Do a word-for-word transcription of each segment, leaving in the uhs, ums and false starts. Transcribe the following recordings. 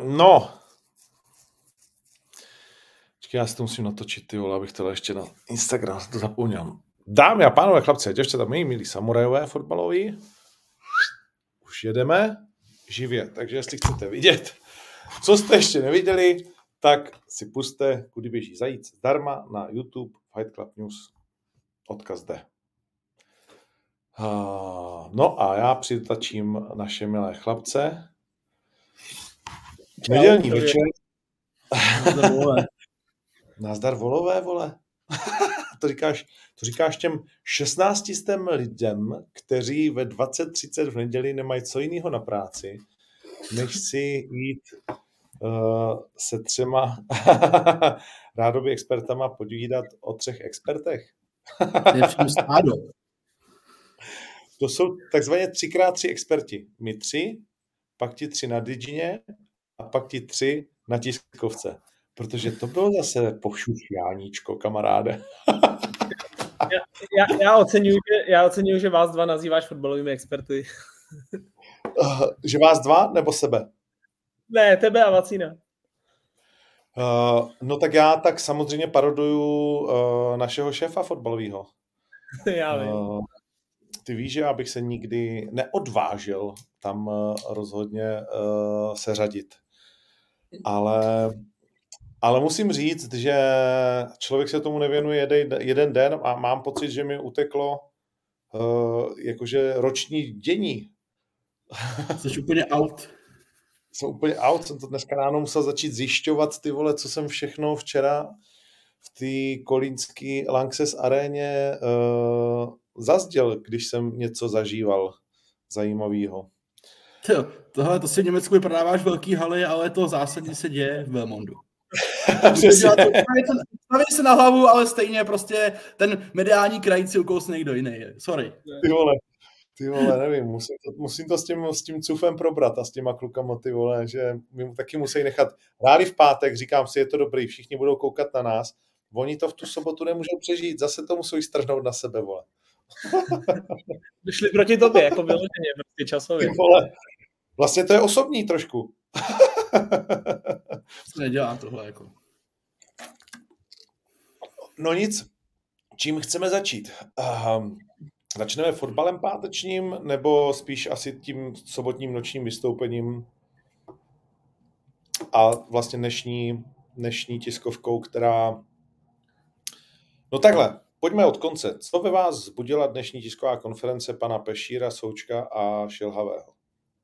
No. Počkej, já si to musím natočit, ty vole, abych to ještě na Instagram to zapomněl. Dámy a pánové, chlapci, děvčata, my milí samurajové fotbaloví. Už jedeme živě, takže jestli chcete vidět, co jste ještě neviděli, tak si puste Kudy běží zajíc zdarma na YouTube Fight Club News. Odkaz jde. No a já přitačím naše milé chlapce. Nedělní večer. Nazdar volové. Nazdar volové, vole. to, říkáš, to říkáš těm šestnáctistem lidem, kteří ve dvacet třicet v neděli nemají co jiného na práci, než si jít uh, se třema rádoby expertama povídat o třech expertech. To je všem stádo. To jsou takzvaně třikrát tři experti. My tři, pak ti tři na Digině a pak ti tři na tiskovce. Protože to bylo zase povšušjáníčko, kamaráde. já, já, já, oceňuji, že, já oceňuji, že vás dva nazýváš fotbalovými experty. Uh, že vás dva nebo sebe? Ne, tebe a Vacína. Uh, no tak já tak samozřejmě paroduju uh, našeho šéfa fotbalového. Já vím. Uh, ty víš, že já bych se nikdy neodvážil tam uh, rozhodně uh, seřadit. Ale, ale musím říct, že člověk se tomu nevěnuje jeden, jeden den a mám pocit, že mi uteklo uh, jakože roční dění. Jsi úplně out. Jsem úplně out, jsem to dneska ráno musel začít zjišťovat, ty vole, co jsem všechno včera v té kolínské Lanxess aréně uh, zazděl, když jsem něco zažíval zajímavého. Jo, tohle, to si v Německu vyprodáváš velký haly, ale to zásadně se děje v Belmondu. Staví se na hlavu, ale stejně prostě ten mediální krajíc si ukousne někdo jiný. Sorry. Ty vole, ty vole, nevím, musím to, musím to s tím, s tím cufem probrat a s těma klukama, ty vole, že mi taky musí nechat. Rádi v pátek, říkám si, je to dobrý, všichni budou koukat na nás, oni to v tu sobotu nemůžou přežít, zase to musí strhnout na sebe, vole. Šli proti tobě, jako vyloženě, prostě časově. Ty vole, vlastně to je osobní trošku. Nedělám tohle, jako. No nic, čím chceme začít? Um, začneme fotbalem pátečním, nebo spíš asi tím sobotním nočním vystoupením a vlastně dnešní, dnešní tiskovkou, která... No takhle, pojďme od konce. Co ve vás vzbudila dnešní tisková konference pana Pešíra, Součka a Šilhavého?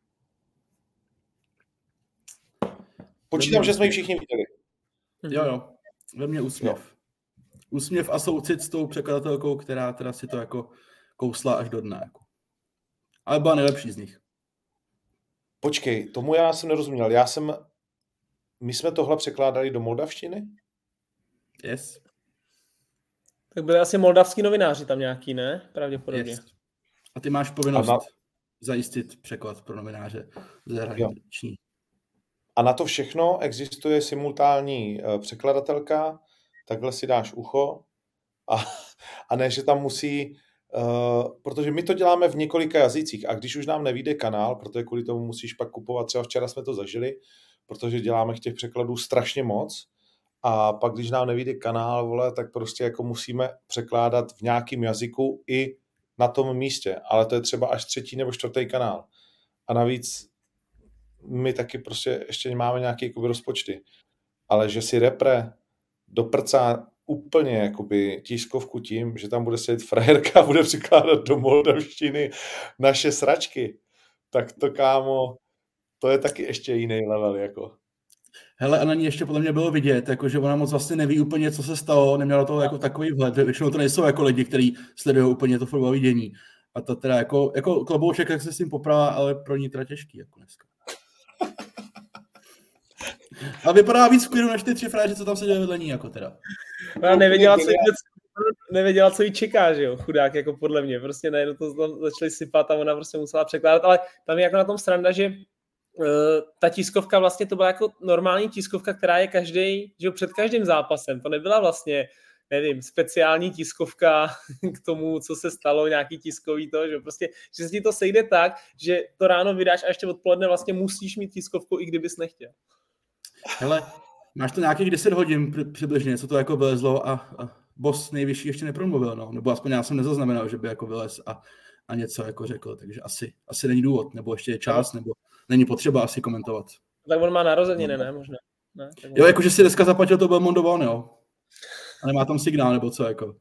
Počítám, že jsme ji všichni viděli. Jo, jo. Ve mně úsměv. Jo. Úsměv a soucit s tou překladatelkou, která teda si to jako kousla až do dna. Jako. Ale byla nejlepší z nich. Počkej, tomu já jsem nerozuměl. Já jsem... My jsme tohle překládali do moldavštiny? Yes. Tak byli asi moldavský novináři tam nějaký, ne? Pravděpodobně. Yes. A ty máš povinnost na... zajistit překlad pro novináře zahraniční. A na to všechno existuje simultánní uh, překladatelka, takhle si dáš ucho a, a ne, že tam musí, uh, protože my to děláme v několika jazycích a když už nám nevyjde kanál, protože kvůli tomu musíš pak kupovat, třeba včera jsme to zažili, protože děláme těch překladů strašně moc a pak když nám nevyjde kanál, vole, tak prostě jako musíme překládat v nějakém jazyku i na tom místě, ale to je třeba až třetí nebo čtvrtý kanál. A navíc my taky prostě ještě máme nějaké jakoby rozpočty. Ale že si repre doprcá úplně jakoby tiskovku tím, že tam bude sedět frajerka a bude překládat do moldavštiny naše sračky, tak to, kámo, to je taky ještě jiný level, jako. Hele, a na ní ještě podle mě bylo vidět, jako, že ona moc vlastně neví úplně, co se stalo, neměla to jako takový vhled, většinou to nejsou jako lidi, kteří sledují úplně to fotbalové dění. A to teda jako, jako klobouček, jak se s tím poprala, ale pro ní teda těžký, jako dneska. A vypadá víc v klidu než ty tři frajeři, co tam seděli vedle ní, jako teda. Ona nevěděla, co jí, nevěděla, co jí čeká, že jo, chudák, jako podle mě. Prostě najednou to tam začali sypat a ona prostě musela překládat, ale tam je jako na tom sranda, že uh, ta tiskovka vlastně to byla jako normální tiskovka, která je každý, že jo, před každým zápasem. To nebyla vlastně, nevím, speciální tiskovka k tomu, co se stalo, nějaký tiskový to, že jo, prostě, že se ti to sejde tak, že to ráno vydáš a ještě odpoledne vlastně musíš mít tiskovku, i kdybys nechtěl. Hele, máš to nějakých deset hodin přibližně, co to jako vylezlo a, a boss nejvyšší ještě nepromluvil, no. Nebo aspoň já jsem nezaznamenal, že by jako vylez a, a něco jako řekl, takže asi, asi není důvod, nebo ještě je čas, nebo není potřeba asi komentovat. Tak on má narozeniny, ne? Možná. Ne? Jo, jakože si dneska zaplatil to Belmondo One, jo. A nemá tam signál, nebo co, jako.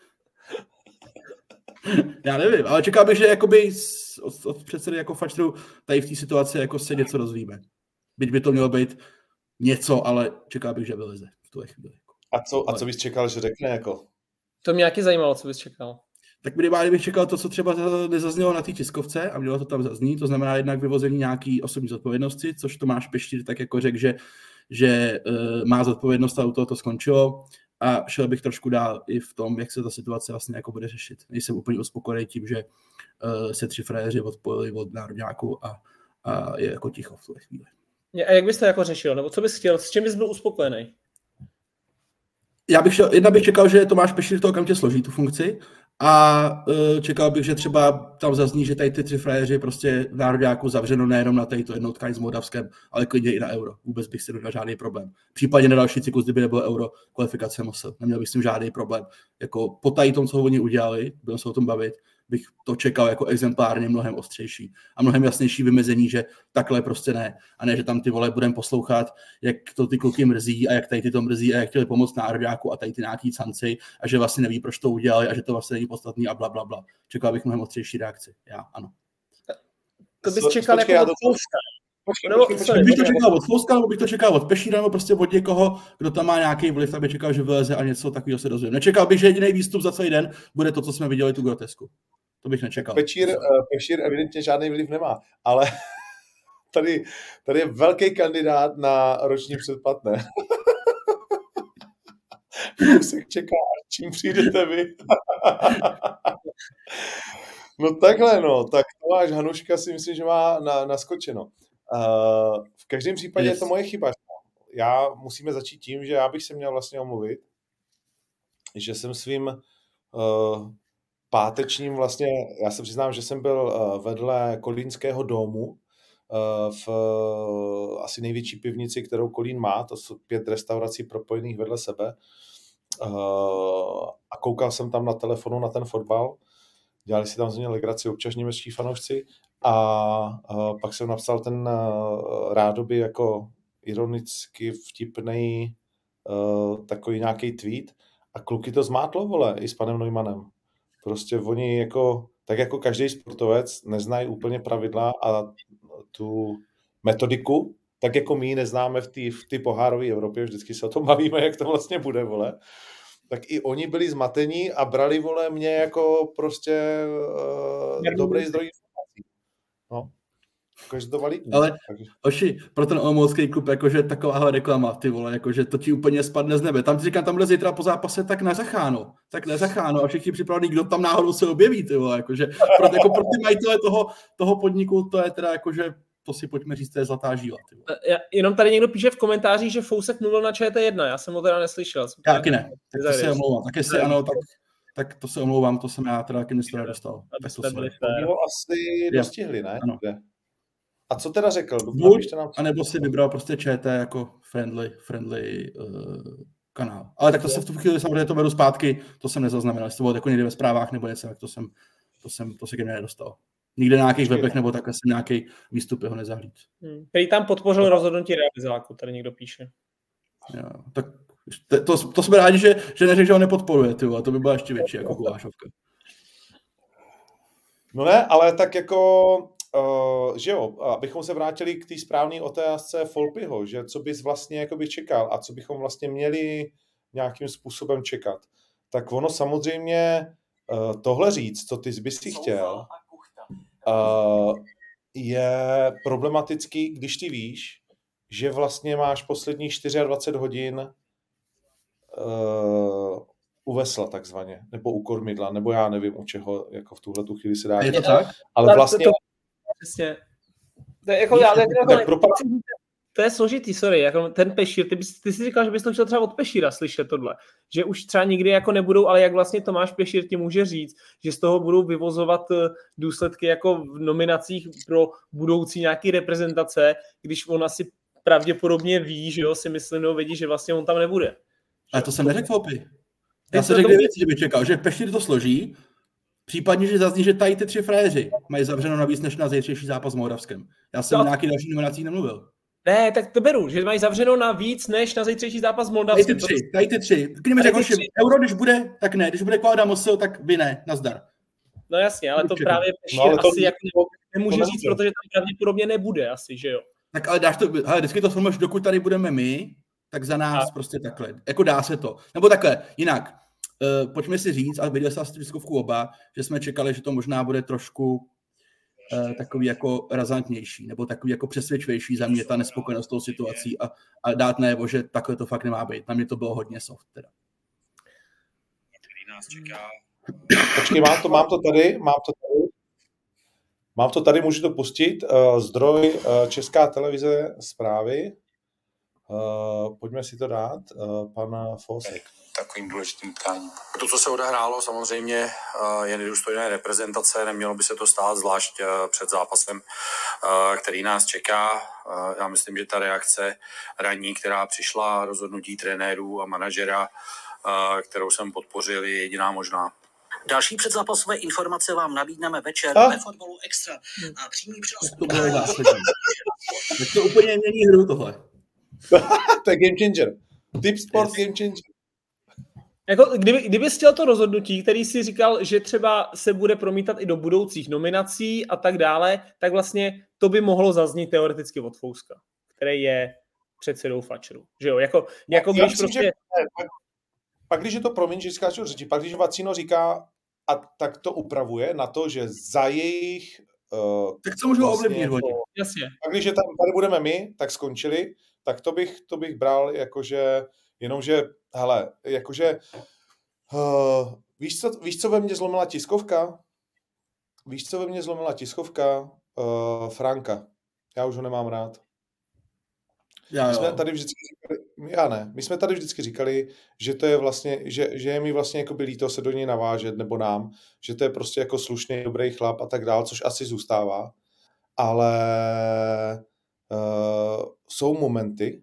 Já nevím, ale čekal bych, že jakoby od, od předsedy jako Fačtru tady v té situaci jako se něco dozvíme. Byť by to mělo být něco, ale čekal bych, že vyleze v tuhle chvíli. A co, a co bys čekal, že řekne, jako? To mě nějaký zajímalo, co bys čekal. Tak minimálně bych čekal to, co třeba nezaznělo na té tiskovce a mělo to tam zaznít, to znamená jednak vyvození nějaký osobní zodpovědnosti, což Tomáš Peštír tak jako řekl, že, že uh, má zodpovědnost a u toho to skončilo. A šel bych trošku dál i v tom, jak se ta situace vlastně jako bude řešit. Nejsem úplně uspokojený tím, že uh, se tři frajeři odpojili od národňáku a, a je jako ticho v tuhle chvíli. A jak bys to jako řešil? Nebo co bys chtěl? S čím bys byl uspokojený? Já bych šel, jedna bych čekal, že Tomáš Peštír to okamžitě složí tu funkci a uh, čekal bych, že třeba tam zazní, že tady ty tři frajeři prostě v národňáku zavřeno nejenom na tady to jedno utkání s Moldavskem, ale klidně i na euro. Vůbec bych si nedal žádný problém. Případně na další cyklus, kdyby nebylo euro, kvalifikace musel. Neměl bych s tím žádný problém. Jako po tady tom, co oni udělali, budeme se o tom bavit, bych to čekal jako exemplárně mnohem ostřejší a mnohem jasnější vymezení, že takhle prostě ne. A ne, že tam ty vole budeme poslouchat, jak to ty kluky mrzí a jak tady ty to mrzí a jak chtěli pomoct národňáku a tady ty nějaký canci a že vlastně neví, proč to udělali a že to vlastně není podstatný a bla, bla, bla. Čekal bych mnohem ostřejší reakci. Já, ano. To bys čekal Počkej, jako já od Fouska. Nebo, sorry, bych to čekal od Fouska, nebo bych to čekal od Pešíra, nebo prostě od někoho, kdo tam má nějaký vliv, tak bych čekal, že vyleze a něco takového se dozvím. Nečekal bych, že jediný výstup za celý den bude to, co jsme viděli tu grotesku. To bych nečekal. Pešír, Pešír evidentně žádný vliv nemá, ale tady, tady je velký kandidát na roční předplatné. Se čeká, čím přijdete vy. No takhle, no, tak Tomáš Hanuška si myslím, že má na, naskočeno. Uh, v každém případě yes. Je to moje chyba. Já musíme začít tím, že já bych se měl vlastně omluvit, že jsem svým uh, pátečním vlastně, já se přiznám, že jsem byl uh, vedle Kolínského domu uh, v uh, asi největší pivnici, kterou Kolín má, to jsou pět restaurací propojených vedle sebe uh, a koukal jsem tam na telefonu na ten fotbal. Dělali si tam z mě legraci občas němečtí fanoušci a, a pak jsem napsal ten uh, rádoby jako ironicky vtipnej uh, takový nějaký tweet a kluky to zmátlo, vole, i s panem Neumannem. Prostě oni jako, tak jako každý sportovec neznají úplně pravidla a tu metodiku, tak jako my neznáme v té v té pohárové Evropě, vždycky se o tom bavíme, jak to vlastně bude, vole. Tak i oni byli zmatení a brali, vole, mě jako prostě uh, dobrý zdroj informací. No. Jakože to validní. Ale, oši, pro ten olomoucký klub, jakože takováhle reklama, ty vole, jakože to ti úplně spadne z nebe. Tam ti říkám, tam bude zítra po zápase, tak nezacháno. Tak nezacháno a všichni připravení, kdo tam náhodou se objeví, ty vole, jakože pro, jako pro ty majitele toho, toho podniku, to je teda jakože to si pojďme říct, to je zlatá žíla. Já, jenom tady někdo píše v komentářích, že Fousek mluvil na Č T jedna, já jsem ho teda neslyšel. Já taky ne, tak to se omlouvám. Tak jestli ano, tak, tak to se omlouvám, to jsem já teda taky něco nedostal. Tak to jsme ho asi dostihli, ne? Ano. A co teda řekl? Buď, anebo si vybral prostě Č T jako friendly, friendly uh, kanál. Ale tak to se v tu chvíli samozřejmě to beru zpátky, to jsem nezaznamenal, jestli to bylo jako někdy ve zprávách nebo něco, tak to jsem, to jsem, to se ke mně nedostal. Nikde na nějakých webech nebo takhle jsem nějaký výstup jeho nezahlíd. Hmm. Který tam podpořil rozhodnutí realizáku, tady někdo píše. Jo, tak to, to, to jsme rádi, že, že neřekl, že ho nepodporuje, tyjo, a to by byla ještě větší jako gulášovka. No ne, ale tak jako, uh, že jo, abychom se vrátili k té správné otázce Folpyho, že co bys vlastně jakoby čekal a co bychom vlastně měli nějakým způsobem čekat. Tak ono samozřejmě uh, tohle říct, co ty bys si chtěl, Uh, je problematický, když ty víš, že vlastně máš posledních dvacet čtyři hodin uh, u vesla takzvaně, nebo u kormidla, nebo já nevím u čeho, jako v tuhle tu chvíli se dá. Je to tak? Ale vlastně... To, přesně. To je, jako, já, tak, tak pro... to je složitý, sorry, jako ten Pešír, ty, bys, ty jsi říkal, že bys to chtěl třeba od Pešíra slyšet tohle, že už třeba nikdy jako nebudou, ale jak vlastně Tomáš Pešír ti může říct, že z toho budou vyvozovat důsledky jako v nominacích pro budoucí nějaký reprezentace, když on asi pravděpodobně ví, že jo, si myslím, no vidí, že vlastně on tam nebude. Ale to jsem neřekl, Fopy. Já jsem řekl dvě věci, že by čekal, že Peštír to složí, případně, že zazní, že tady ty tři frajeři mají zavřeno navíc než na zítřejší zápas s Moravskem. Já jsem no. nějaký další nominacích nemluvil. Ne, tak to beru, že mají zavřeno na víc než na zítřejší zápas s Moldavskem. Tady ty tři, tady ty tři. Kdyby řekl, že euro, když bude, tak ne. Když bude Kláda Mosil, tak vy ne. Nazdar. No jasně, ale to Určitě. právě Peštír no, asi to... jako nemůže říct, protože tam pravděpodobně nebude asi, že jo. Tak ale dáš to, hele, vždycky to formuješ, dokud tady budeme my, tak za nás a. prostě takhle. Jako dá se to. Nebo takhle, jinak. Uh, pojďme si říct, a viděl jsem si tiskovku oba, že jsme čekali, že to možná bude trošku uh, takový jako razantnější, nebo takový jako přesvědčivější za mě ta nespokojenost s tou situací a, a dát najevo, že takhle to fakt nemá být. Na mě to bylo hodně soft teda. Počkej, mám to, mám to tady, mám to tady. Mám to tady, můžu to pustit. Uh, zdroj uh, Česká televize zprávy. Uh, pojďme si to dát. Uh, pan Fosek. Takovým důležitým tkáním. To, co se odehrálo, samozřejmě je nedůstojné reprezentace, nemělo by se to stát, zvlášť před zápasem, který nás čeká. Já myslím, že ta reakce ranní, která přišla, rozhodnutí trenérů a manažera, kterou jsem podpořil, je jediná možná. Další předzápasové informace vám nabídneme večer a? ve Fotbalu Extra. A přímý přenos. To bylo zásadní. Tak to úplně mění hru tohle. To je game changer. Tip Sport yes. Game changer. Jako, kdyby, kdyby chtěl to rozhodnutí, který si říkal, že třeba se bude promítat i do budoucích nominací a tak dále, tak vlastně to by mohlo zaznít teoreticky od Fouska, který je předsedou Fačeru. Že jo? Jako, jako když myslím, prostě... Že, pak, pak když je to, promiň, že říkáš řeči, pak když Vacino říká, a tak to upravuje na to, že za jejich... Uh, tak co můžu vlastně ovlivnit hodně. Jasně. Pak když je tam, tady budeme my, tak skončili, tak to bych, to bych bral jakože, jenomže, hele, jakože, uh, víš, co, víš, co ve mně zlomila tiskovka? Víš, co ve mně zlomila tiskovka? Uh, Franka. Já už ho nemám rád. Já, my jsme tady vždycky říkali, já ne, my jsme tady vždycky říkali, že to je vlastně, že, že je mi vlastně jako by líto se do něj navážet, nebo nám, že to je prostě jako slušný, dobrý chlap a tak dál, což asi zůstává, ale uh, jsou momenty,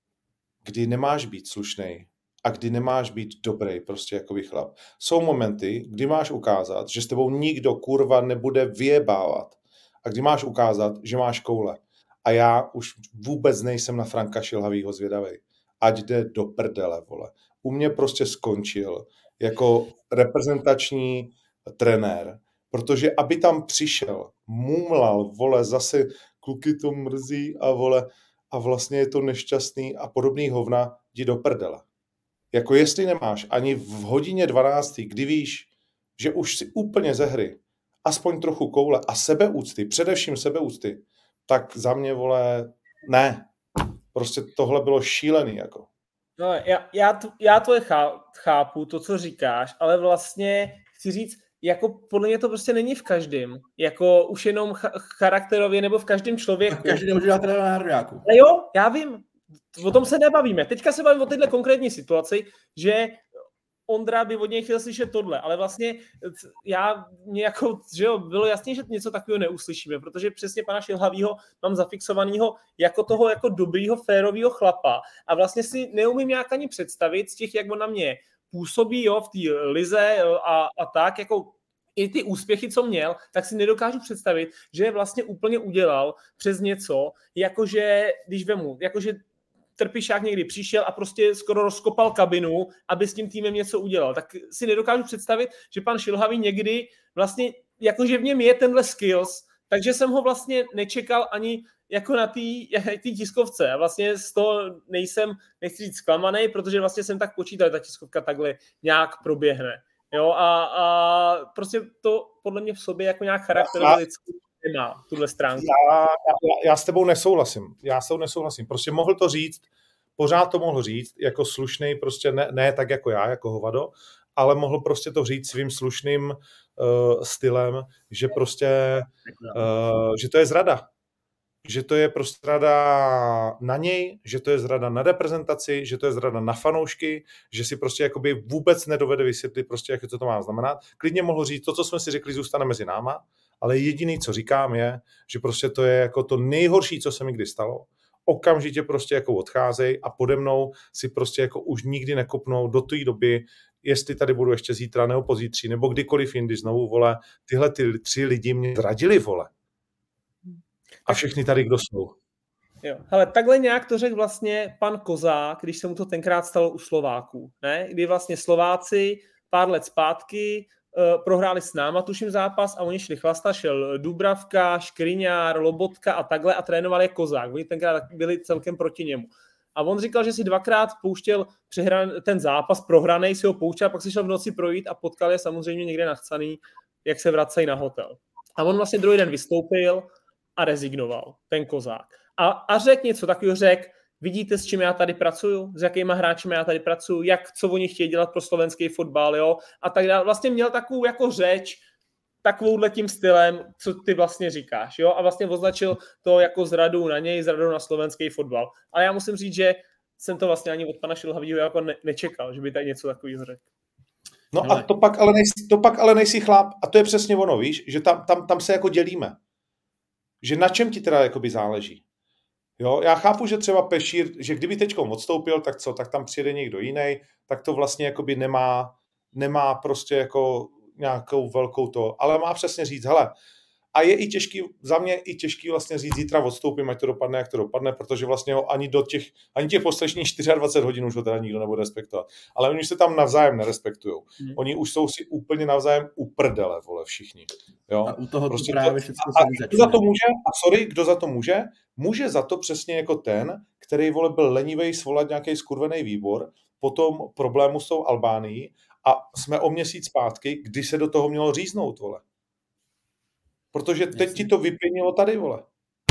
kdy nemáš být slušnej a kdy nemáš být dobrý, prostě jakoby chlap. Jsou momenty, kdy máš ukázat, že s tebou nikdo kurva nebude vyjebávat a kdy máš ukázat, že máš koule. A já už vůbec nejsem na Franka Šilhavýho zvědavej. Ať jde do prdele, vole. U mě prostě skončil jako reprezentační trenér, protože aby tam přišel, mumlal, vole, zase kluky to mrzí a vole, a vlastně je to nešťastný a podobný hovna, jdi do prdele. Jako jestli nemáš ani v hodině dvanácté, kdy víš, že už si úplně ze hry, aspoň trochu koule a sebeúcty, především sebeúcty, tak za mě, vole, ne. Prostě tohle bylo šílený, jako. No, já, já, to, já to je chápu, to, co říkáš, ale vlastně chci říct, jako podle mě to prostě není v každém. Jako už jenom ch- charakterově nebo v každém člověku. A každý nemůže dát teda na nároďáku. Ale jo, já vím. O tom se nebavíme. Teďka se bavím o této konkrétní situaci, že Ondra by od něj chtěl slyšet tohle, ale vlastně já mě jako, že jo, bylo jasný, že něco takového neuslyšíme, protože přesně pana Šilhavýho mám zafixovanýho jako toho jako dobrýho, férovýho chlapa a vlastně si neumím nějak ani představit z těch, jak on na mě působí, jo, v té lize a, a tak, jako i ty úspěchy, co měl, tak si nedokážu představit, že je vlastně úplně udělal přes něco, jakože, když vemu, jakože Trpišák někdy přišel a prostě skoro rozkopal kabinu, aby s tím týmem něco udělal. Tak si nedokážu představit, že pan Šilhavý někdy vlastně, jakože v něm je tenhle skills, takže jsem ho vlastně nečekal ani jako na té tiskovce. A vlastně z toho nejsem, nechci říct zklamaný, protože vlastně jsem tak počítal, že ta tiskovka takhle nějak proběhne. Jo, a, a prostě to podle mě v sobě jako nějak charakterizuje nemá tuhle stránku. Já, já, já s tebou nesouhlasím. Já s tebou nesouhlasím. Prostě mohl to říct, pořád to mohl říct, jako slušný, prostě ne, ne tak jako já, jako hovado, ale mohl prostě to říct svým slušným uh, stylem, že prostě, uh, že to je zrada. Že to je prostě zrada na něj, že to je zrada na reprezentaci, že to je zrada na fanoušky, že si prostě jakoby vůbec nedovede vysvětlit prostě, jak to, to má znamenat. Klidně mohl říct, to, co jsme si řekli, zůstane mezi náma, ale jediný, co říkám, je, že prostě to je jako to nejhorší, co se mi kdy stalo. okamžitě prostě jako odcházej a pode mnou si prostě jako už nikdy nekopnou do té doby, jestli tady budu ještě zítra nebo pozítří, nebo kdykoliv jindy znovu, vole, tyhle ty tři lidi mě zradili, vole. A všechny tady, kdo jsou. Jo. Hele, takhle nějak to řekl vlastně pan Kozák, když se mu to tenkrát stalo u Slováků, ne? Kdy vlastně Slováci pár let zpátky uh, prohráli s náma, tuším zápas, a oni šli chlastat, šel Dubravka, Škriňár, Lobotka a takhle a trénovali je Kozák. Oni tenkrát byli celkem proti němu. A on říkal, že si dvakrát pouštěl přehran, ten zápas, prohranej si ho pouštěl, a pak si šel v noci projít a potkal je samozřejmě někde nachcaný, jak se vracejí na hotel. A on vlastně druhý den vystoupil a rezignoval, ten Kozák. A, a řekl něco takového, řekl, vidíte, s čím já tady pracuju, s jakýma hráčima já tady pracuju, jak, co oni chtějí dělat pro slovenský fotbal, jo, a tak dále. Vlastně měl takovou jako řeč, takovouhle tím stylem, co ty vlastně říkáš, jo, a vlastně označil to jako zradu na něj, zradu na slovenský fotbal. Ale já musím říct, že jsem to vlastně ani od pana Šilhavýho jako ne- nečekal, že by tady něco takového řekl. No ale... a to pak, ale nejsi, to pak ale nejsi chlap, a to je přesně ono, víš, že tam, tam, tam se jako dělíme. Že na čem ti teda jakoby záleží. Jo, já chápu, že třeba Pešír, že kdyby teďkom odstoupil, tak co, tak tam přijede někdo jiný, tak to vlastně jakoby nemá, nemá prostě jako nějakou velkou to, ale má přesně říct, hele, a je i těžký, za mě i těžký vlastně říct, zítra odstoupím, ať to dopadne, jak to dopadne, protože vlastně ho ani do těch, ani těch posledních dvacet čtyři hodin už ho teda nikdo nebude respektovat. Ale oni se tam navzájem nerespektujou. Hmm. Oni už jsou si úplně navzájem uprdele, vole, všichni. Jo? A u toho prostě právě to, a, a kdo za to může? A sorry, kdo za to může? Může za to přesně jako ten, který, vole, byl lenivej svolat nějaký skurvený výbor, potom problému s tou Albánií a jsme o měsíc zpátky, kdy se do toho mělo říznout, vole. Protože teď Jasně. ti to vypěnilo tady, vole.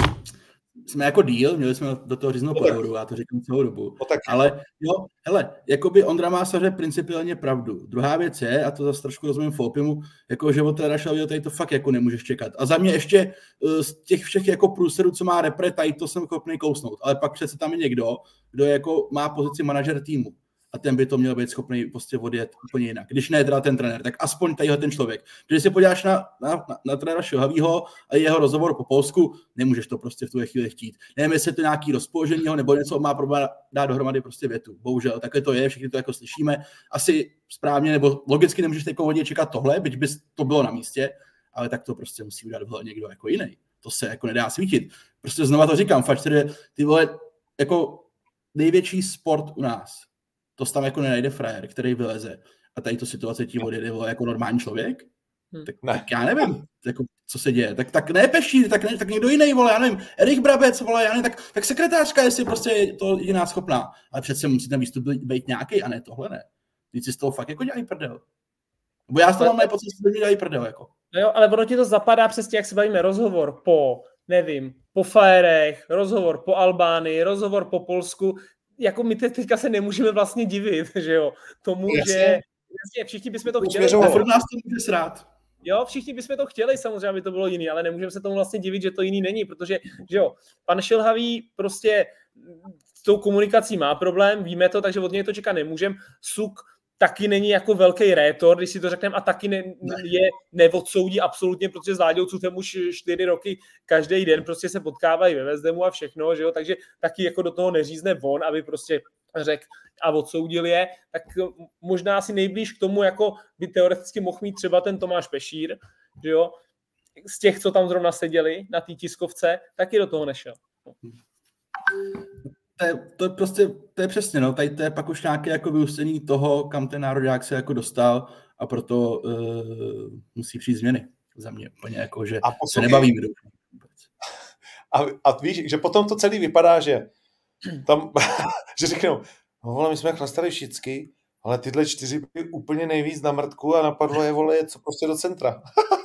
Jsme jako díl, měli jsme do toho říznout no pohodu, já to říkám celou dobu. No tak. Ale jo, hele, jakoby Ondra má samozřejmě principiálně pravdu. Druhá věc je, a to zase trošku rozumím Fopimu, jako že od teda šel, tady to fakt jako nemůžeš čekat. A za mě ještě z těch všech jako průserů, co má repre, tady to jsem schopný kousnout. Ale pak přece tam je někdo, kdo jako má pozici manažer týmu. A ten by to měl být schopný prostě odjet úplně jinak. Když ne teda ten trenér, tak aspoň tadyhle ten člověk. Když se podíváš na, na, na, na trenéra Šilhavýho a jeho rozhovor po Polsku, nemůžeš to prostě v tu chvíli chtít. Nevím, jestli je to nějaký rozpoložení nebo něco, má problém dát dohromady prostě větu. Bohužel, takhle to je, všichni to jako slyšíme. Asi správně nebo logicky nemůžeš teď hodně čekat tohle, byť by to bylo na místě, ale tak to prostě musí udělat někdo jako jiný. To se jako nedá svítit. Prostě znova to říkám, fakt, ty vole, jako největší sport u nás. To tam jako nenajde frajer, který vyleze a tady tu situaci tím odjede jako normální člověk? Hmm. Tak, tak já nevím, jako, co se děje. Tak, tak ne Pešír, tak, ne, tak někdo jiný, vole, já nevím, Erik Brabec, vole, já nevím, tak, tak sekretářka, jestli prostě je to jiná schopná. Ale přece musí ten výstup být nějaký a ne tohle ne. Teď si z toho fakt jako dělají prdel. Bo já z toho mám pocit, že si dělají prdel. Jako. No jo, ale ono ti to zapadá přesně, jak se bavíme, rozhovor po, nevím, po Fajerech, rozhovor po Albánii, rozhovor po Polsku. Jako my te, teďka se nemůžeme vlastně divit, že jo, tomu, jasně. že jasně, všichni bychom to chtěli. A furt nás to může srát. Jo, všichni bychom to chtěli, samozřejmě, aby to bylo jiný, ale nemůžeme se tomu vlastně divit, že to jiný není, protože, že jo, pan Šilhavý prostě s tou komunikací má problém, víme to, takže od něj to čekat nemůžeme. Suk taky není jako velký rétor, když si to řekneme, a taky ne, je neodsoudí absolutně, protože s Láďou Cutem už čtyři roky každý den prostě se potkávají ve Vezdemu a všechno, že jo, takže taky jako do toho neřízne on, aby prostě řekl a odsoudil je, tak možná asi nejblíž k tomu, jako by teoreticky mohl mít třeba ten Tomáš Pešír, že jo, z těch, co tam zrovna seděli na té tiskovce, taky do toho nešel. To je, to je prostě, to je přesně, no, tady to je pak už nějaké jako vyústění toho, kam ten národák se jako dostal a proto uh, musí přijít změny za mě, úplně jako, že a se nebavíme. A, a víš, že potom to celý vypadá, že tam, že řeknou, no vole, my jsme chlastali všichni, ale tyhle čtyři byly úplně nejvíc na mrtku a napadlo je, vole, co prostě do centra.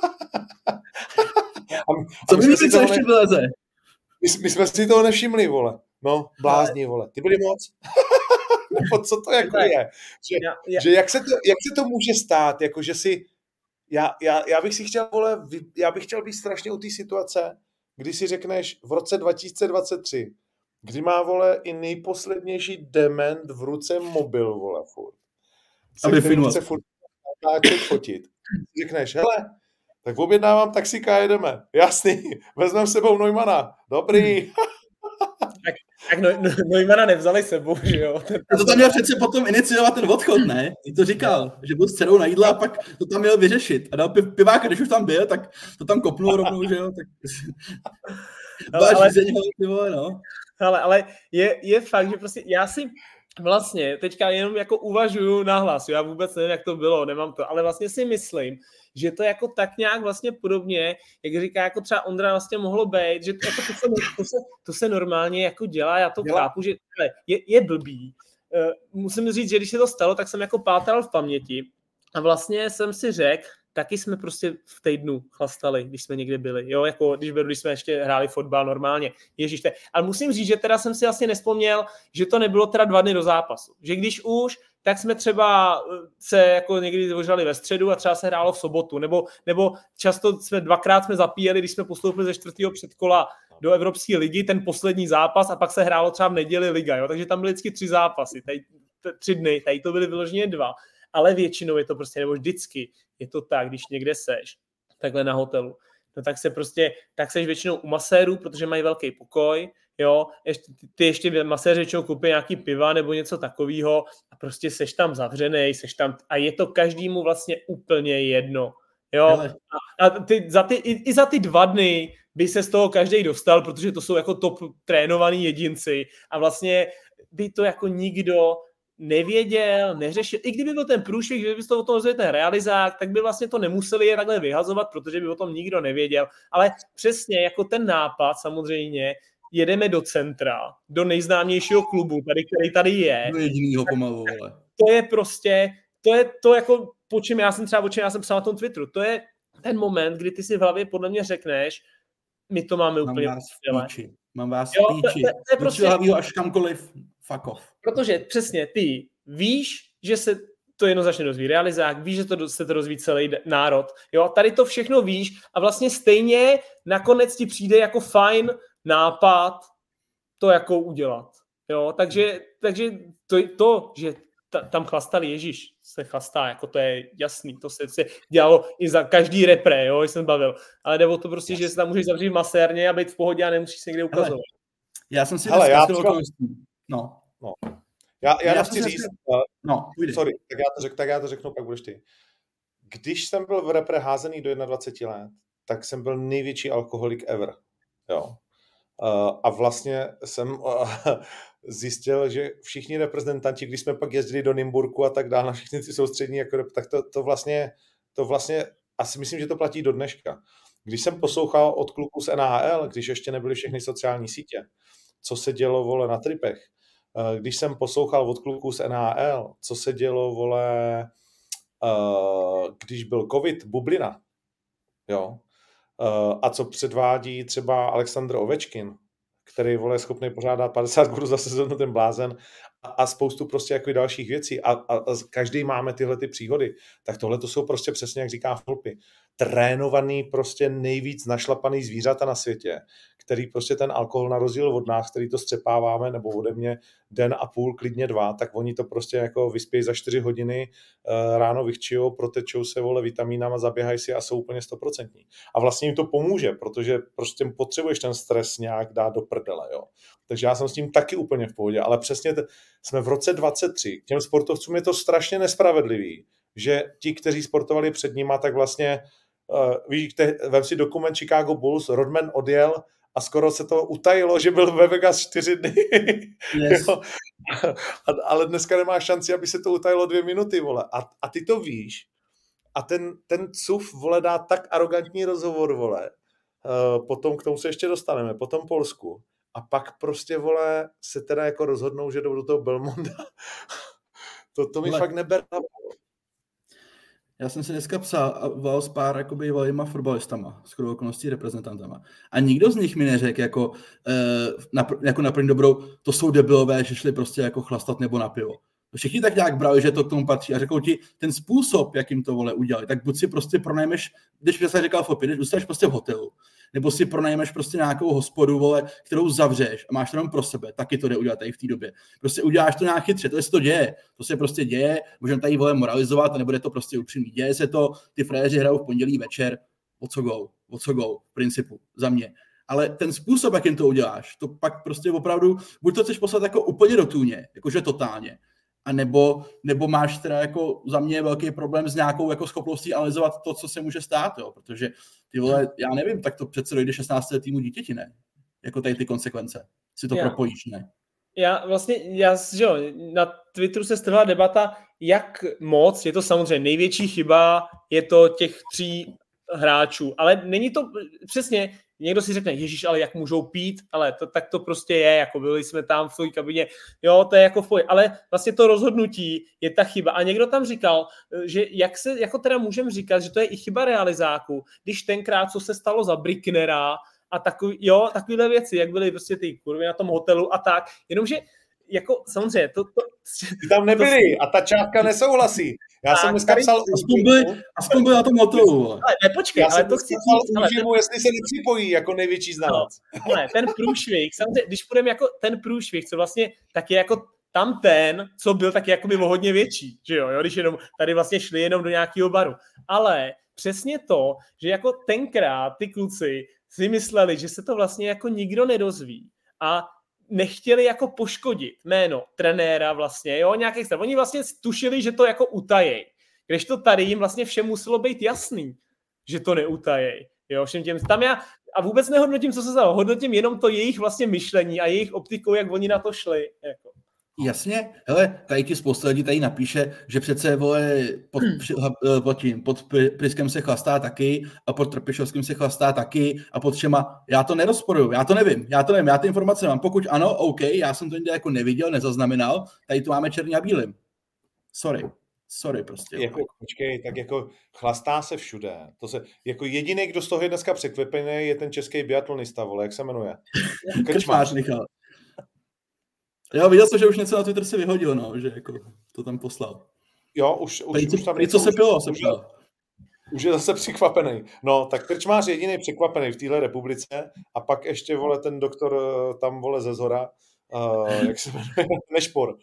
a, co by myslíš, co ještě vyleze? My, my jsme si toho nevšimli, vole. No, blázni, vole. Ty byli moc. Nebo co to jako je? Že, já, já. že jak, se to, jak se to může stát, jako že si, já, já, já bych si chtěl, vole, já bych chtěl být strašně u té situace, kdy si řekneš v roce dva tisíce dvacet tři, kdy má, vole, i nejposlednější dement v ruce mobil, vole, furt. Aby filmovat. Se furt fotit. Řekneš, hele, tak objednávám taxika a jedeme. Jasný, vezmeme s sebou Neumana. Dobrý. Tak, Tak no, no, Neumana nevzali sebou, že jo? A to tam měl přece potom iniciovat ten odchod, ne? Ty to říkal, že byl s dcerou na jídla a pak to tam měl vyřešit. A dal piv, piváka, když už tam byl, tak to tam kopnul rovnou, že jo? Tak... ale, ale, vole, no. ale, ale je, je fakt, že prostě já si vlastně teďka jenom jako uvažuju nahlas, já vůbec nevím, jak to bylo, nemám to, ale vlastně si myslím, že to jako tak nějak vlastně podobně, jak říká jako třeba Ondra vlastně mohlo být, že to, jako to, se, to, se, to se normálně jako dělá, já to dělá. chápu, že je, je blbý. Uh, musím říct, že když se to stalo, tak jsem jako pátral v paměti a vlastně jsem si řekl, taky jsme prostě v týdnu chlastali, když jsme někde byli, jo, jako když, byl, když jsme ještě hráli fotbal normálně, ježiš, te... ale musím říct, že teda jsem si asi nespomněl, že to nebylo teda dva dny do zápasu, že když už, tak jsme třeba se jako někdy ožrali ve středu a třeba se hrálo v sobotu, nebo, nebo často jsme dvakrát jsme zapíjeli, když jsme postoupili ze čtvrtého předkola do Evropské ligy, ten poslední zápas a pak se hrálo třeba v neděli liga, jo, takže tam byly vždycky tři zápasy, tady, tři dny, tady to byly vyloženě dva. Ale většinou je to prostě, nebo vždycky je to tak, když někde seš, takhle na hotelu, no tak se prostě, tak seš většinou u masérů, protože mají velký pokoj, jo, ještě, ty ještě maséři většinou koupí nějaký piva nebo něco takového a prostě seš tam zavřenej, seš tam, a je to každému vlastně úplně jedno, jo, a, a ty, za ty, i, i za ty dva dny by se z toho každý dostal, protože to jsou jako top trénovaný jedinci a vlastně by to jako nikdo nevěděl, neřešil. I kdyby byl ten průšvih, kdyby to o tom rozvěděl ten realizák, tak by vlastně to nemuseli je takhle vyhazovat, protože by o tom nikdo nevěděl. Ale přesně jako ten nápad samozřejmě, jedeme do centra, do nejznámějšího klubu, tady, který tady je. Do jedinýho pomalu, ale. To je prostě, to je to jako, po čem já jsem třeba, po čem já jsem psal na tom Twitteru, to je ten moment, kdy ty si v hlavě podle mě řekneš, my to máme Mám úplně vás v píči. Mám vás v jo, píči. To, to, to je prostě, až kamkoliv, fuck off. Protože přesně ty víš, že se to jednoznačně dozví realizák, víš, že to se to dozví celý národ. Jo, tady to všechno víš a vlastně stejně nakonec ti přijde jako fajn nápad to jako udělat. Jo, takže, takže to, to že ta, tam chlastali Ježíš, se chlastá, jako to je jasný, to se, se dělalo i za každý repre, jo, jsem bavil. Ale jde o to prostě, že se tam můžeš zavřít v masérně a být v pohodě a nemusíš se někde ukazovat. Hele, já jsem si Hele, já třeba... No. no. Já, já, já chci říct, si... no, sorry, tak já, to řek, tak já to řeknu, pak budeš ty. Když jsem byl v repre házený do dvacet jedna let, tak jsem byl největší alkoholik ever. Jo. Uh, a vlastně jsem uh, zjistil, že všichni reprezentanti, když jsme pak jezdili do Nymburku a tak dále, na všichni ty soustřední, jako, tak to, to, vlastně, to vlastně, asi myslím, že to platí do dneška. Když jsem poslouchal od kluků z N H L, když ještě nebyly všechny sociální sítě, co se dělo, vole, na tripech, uh, když jsem poslouchal od kluků z N H L, co se dělo, vole, uh, když byl covid, bublina, jo, Uh, a co předvádí třeba Alexandr Ovečkin, který, vole, je schopný pořádat padesát gólů za sezonu, ten blázen, a, a spoustu prostě jako dalších věcí. A, a, a každý máme tyhle ty příhody. Tak tohle to jsou prostě přesně, jak říká Fulpy, trénovaný prostě nejvíc našlapaný zvířata na světě, který prostě ten alkohol na rozdíl od nás, který to střepáváme, nebo ode mě den a půl, klidně dva, tak oni to prostě jako vyspějí za čtyři hodiny, ráno vychčijou, protečou se, vole, vitamínama, zaběhají si a jsou úplně stoprocentní. A vlastně jim to pomůže, protože prostě potřebuješ ten stres nějak dát do prdele, jo. Takže já jsem s tím taky úplně v pohodě, ale přesně t- jsme v roce dvacet tři, k těm sportovcům je to strašně nespravedlivý, že ti, kteří sportovali před nima, tak vlastně, uh, víš, te- vem si dokument Chicago Bulls, Rodman odjel a skoro se to utajilo, že byl ve Vegas čtyři dny. Yes. Ale dneska nemá šanci, aby se to utajilo dvě minuty, vole. A, a ty to víš. A ten, ten cuf, vole, dá tak arrogantní rozhovor, vole. Uh, potom k tomu se ještě dostaneme, potom Polsku. A pak prostě, vole, se teda jako rozhodnou, že jdou do toho Belmonda. to, to mi vole. Fakt neber. Já jsem si dneska psal a volal s pár jakoby valýma fotbalistama, skoro okolností reprezentantama. A nikdo z nich mi neřekl jako, uh, na, jako na první dobrou, to jsou debilové, že šli prostě jako chlastat nebo na pivo. Všichni tak nějak brali, že to k tomu patří a řekl ti ten způsob, jakým to, vole, udělali, tak buď si prostě pronajmeš, když jsem říkal Fopy, když zůstaneš prostě v hotelu, nebo si pronajmeš prostě nějakou hospodu, vole, kterou zavřeš a máš to jenom pro sebe, taky to jde udělat tady v té době. Prostě uděláš to nějak chytře, to se to děje, to se prostě děje, můžeme tady, vole, moralizovat a nebude to prostě upřímný. Děje se to, ty frajeři hrajou v pondělí večer, o co go, o co go, v principu, za mě. Ale ten způsob, jak jim to uděláš, to pak prostě opravdu, buď to chceš poslat jako úplně do tůně, jakože totálně, a nebo, nebo máš teda jako za mě velký problém s nějakou jako schopností analyzovat to, co se může stát, jo, protože ty vole, já nevím, tak to přece dojde šestnáctiletýmu dítěti, ne? Jako tady ty konsekvence. Si to já. propojíš, ne? Já vlastně, já, že jo, na Twitteru se strhla debata, jak moc, je to samozřejmě největší chyba, je to těch tří hráčů, ale není to přesně, někdo si řekne, ježíš, ale jak můžou pít, ale to, tak to prostě je, jako byli jsme tam v té kabině, jo, to je jako foj, ale vlastně to rozhodnutí je ta chyba a někdo tam říkal, že jak se, jako teda můžeme říkat, že to je i chyba realizáku, když tenkrát, co se stalo za Bricknera a takový, jo, takovýhle věci, jak byly prostě ty kurvy na tom hotelu a tak, jenomže jako samozřejmě, to... to Ty tam nebyli to, a ta čátka nesouhlasí. Já tak, jsem dneska psal... Aspoň byli, aspoň byli na tom hotelu. Ale nepočkej, já ale to chci říct... Ale ten... jestli se nepřipojí jako největší znalec. No, ale ten průšvih, samozřejmě, když půjdeme jako ten průšvih, co vlastně tak je jako tam ten, co byl taky jakoby o hodně větší, že jo, jo, když jenom tady vlastně šli jenom do nějakého baru. Ale přesně to, že jako tenkrát ty kluci si mysleli, že se to vlastně jako nikdo nedozví a nechtěli jako poškodit jméno trenéra vlastně, jo, nějakých stav. Oni vlastně tušili, že to jako utajej. Kdežto tady jim vlastně všem muselo být jasný, že to neutajej. Jo, všem těm, tam já a vůbec nehodnotím, co se stalo, hodnotím jenom to jejich vlastně myšlení a jejich optikou, jak oni na to šli. Jako. Jasně, hele, tady ti spousta lidí tady napíše, že přece, vole, pod, pod, tím, pod Priskem se chlastá taky a pod Trpišovským se chlastá taky a pod všema, já to nerozporuju, já to nevím, já to nevím, já ty informace mám, pokud ano, OK, já jsem to někde jako neviděl, nezaznamenal, tady to máme černý a bílým. Sorry, sorry prostě. Jako, počkej, tak jako chlastá se všude, to se, jako jediný, kdo z toho je dneska překvapený, je ten český biatlonista, vole, jak se jmenuje? Krčmář, Michal. Jo, viděl jsem, že už něco na Twitter si vyhodil, no, že jako to tam poslal. Jo, už, už, Tady, už tam... něco se pilo, se už, pilo. Už je zase překvapený. No, tak Krčmář je jediný překvapený v téhle republice a pak ještě, vole, ten doktor tam, vole, ze zhora, uh, jak se jmenuje, Nešpor.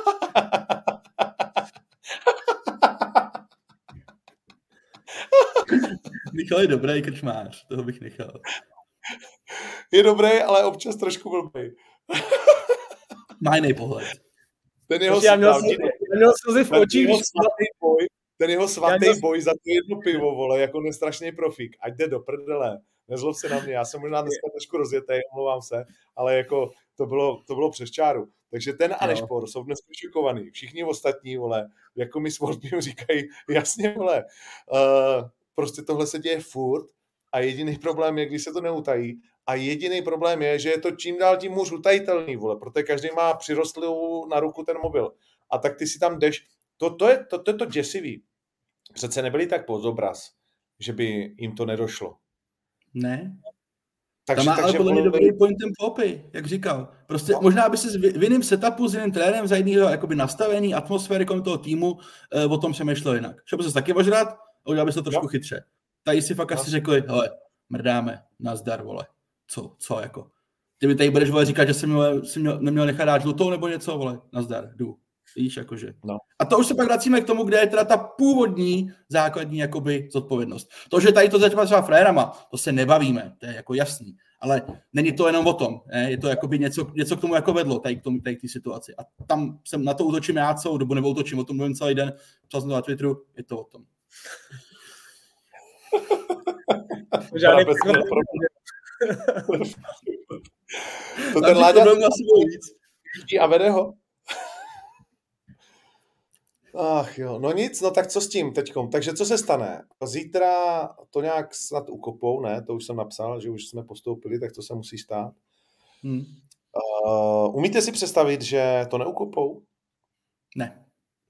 Michal je dobrý Krčmář, toho bych nechal. Je dobrý, ale občas trošku blbý. Má jiný pohled. Ten jeho, já měl slzy v očích. Ten jeho svatý měl... boj za to jedno pivo, vole, jako nestrašný profík. Ať jde do prdele. Nezlob se na mě. Já jsem možná dneska trošku rozjetej, omlouvám se, ale jako to bylo, to bylo přes čáru. Takže ten a Nešpor jsou dneska šokovaný. Všichni ostatní, vole, jako mi Sportbim říkají, jasně, vole, uh, prostě tohle se děje furt a jediný problém je, když se to neutají. A jediný problém je, že je to čím dál tím hůř utajitelný, vole, protože každý má přirostlou na ruku ten mobil. A tak ty si tam jdeš. To, to, je, to, to je to děsivý. Přece nebyli tak pod obraz, že by jim to nedošlo. Ne. Takže, tam má takže ale podle mě vole... dobrý pointem popy, jak říkal. Prostě no. Možná by si v jiném setupu s jiným trenérem za jiného jakoby nastavení atmosféry kolem toho týmu eh, o tom přemýšlel jinak. Šel by se taky ožrat a udělal by se to trošku no. chytře. Tady si fakt no. asi řekli, hele, mrdáme, nazdar, vole. Co, co jako? Ty mi tady budeš, vole, říkat, že jsem, měl, jsem měl, neměl nechat dát žlutou nebo něco, vole, nazdar, jdu. Víš, jakože. No. A to už se pak vracíme k tomu, kde je teda ta původní základní jakoby zodpovědnost. To, že tady to začíná třeba frérama, to se nebavíme, to je jako jasný. Ale není to jenom o tom, ne? Je to jakoby něco, něco k tomu jako vedlo, tady k tomu, tady k té situaci. A tam jsem na to útočím já celou dobu, nebo útočím, o tom mluvím celý den, psal jsem to na Twitteru, je to o tom. Žádný to ten Láďa a vede ho. Ach jo, no nic, no tak co s tím teďkom? Takže co se stane? Zítra to nějak snad ukopou, ne? To už jsem napsal, že už jsme postoupili, tak to se musí stát. Hmm. Uh, umíte si představit, že to neukopou? Ne.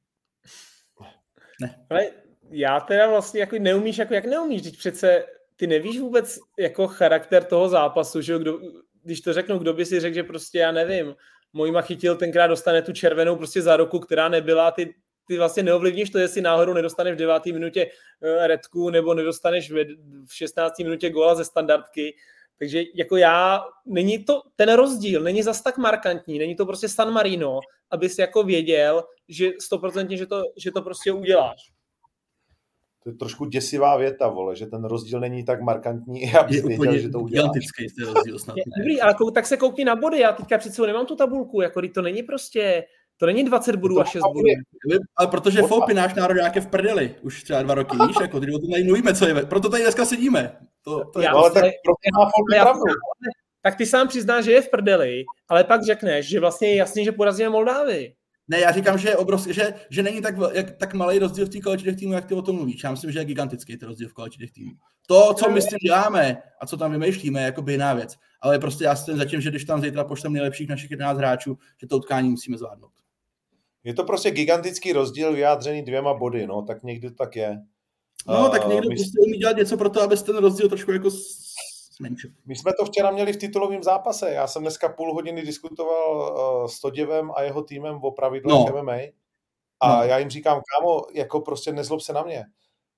Ne. Ale já teda vlastně jako neumíš, jako jak neumíš, teď přece ty nevíš vůbec jako charakter toho zápasu, že kdo, když to řeknu, kdo by si řekl, že prostě já nevím, Mojma chytil tenkrát dostane tu červenou prostě za ruku, která nebyla, ty ty vlastně neovlivníš to, jestli náhodou nedostaneš v deváté minutě redku nebo nedostaneš v šestnácté minutě góla ze standardky. Takže jako já, není to ten rozdíl, není zas tak markantní, není to prostě San Marino, abys jako věděl, že stoprocentně, že to, že to prostě uděláš. To je trošku děsivá věta, vole, že ten rozdíl není tak markantní, já bych věděl, že to uděláš. Gigantický ten rozdíl snad. Dobrý, ale kou, tak se koukni na body, já teďka před sebou nemám tu tabulku, jako to není prostě, to není dvacet bodů a šest bodů. Ale protože Foupy náš nároďák je v prdeli, už třeba dva roky, víš, jako teď o tom tady mluvíme, co je, proto tady dneska sedíme. To, to je Já, no, ale tak proto má Foupy pravdu. Tak ty sám přiznáš, že je v prdeli, ale pak řekneš, že vlastně je jasný, že porazíme Moldávii. Ne, já říkám, že je obrovský, že, že není tak, jak, tak malý rozdíl v té kvalitě těch týmů, jak ty o tom mluvíš. Já myslím, že je gigantický ten rozdíl v kvalitě těch týmů. To, co my s tím děláme a co tam vymýšlíme, je jakoby jiná věc. Ale prostě já jsem zatím, že když tam zítra pošlem nejlepších našich jedenáct hráčů, že to utkání musíme zvládnout. Je to prostě gigantický rozdíl vyjádřený dvěma body, no, tak někdy to tak je. No, tak někdo uh, my... prostě umí dělat něco pro to, aby ten rozdíl trošku jako zmenšil. My jsme to včera měli v titulovém zápase. Já jsem dneska půl hodiny diskutoval uh, s Toděvem a jeho týmem o pravidlech no. M M A. A no. já jim říkám, kámo, jako prostě nezlob se na mě.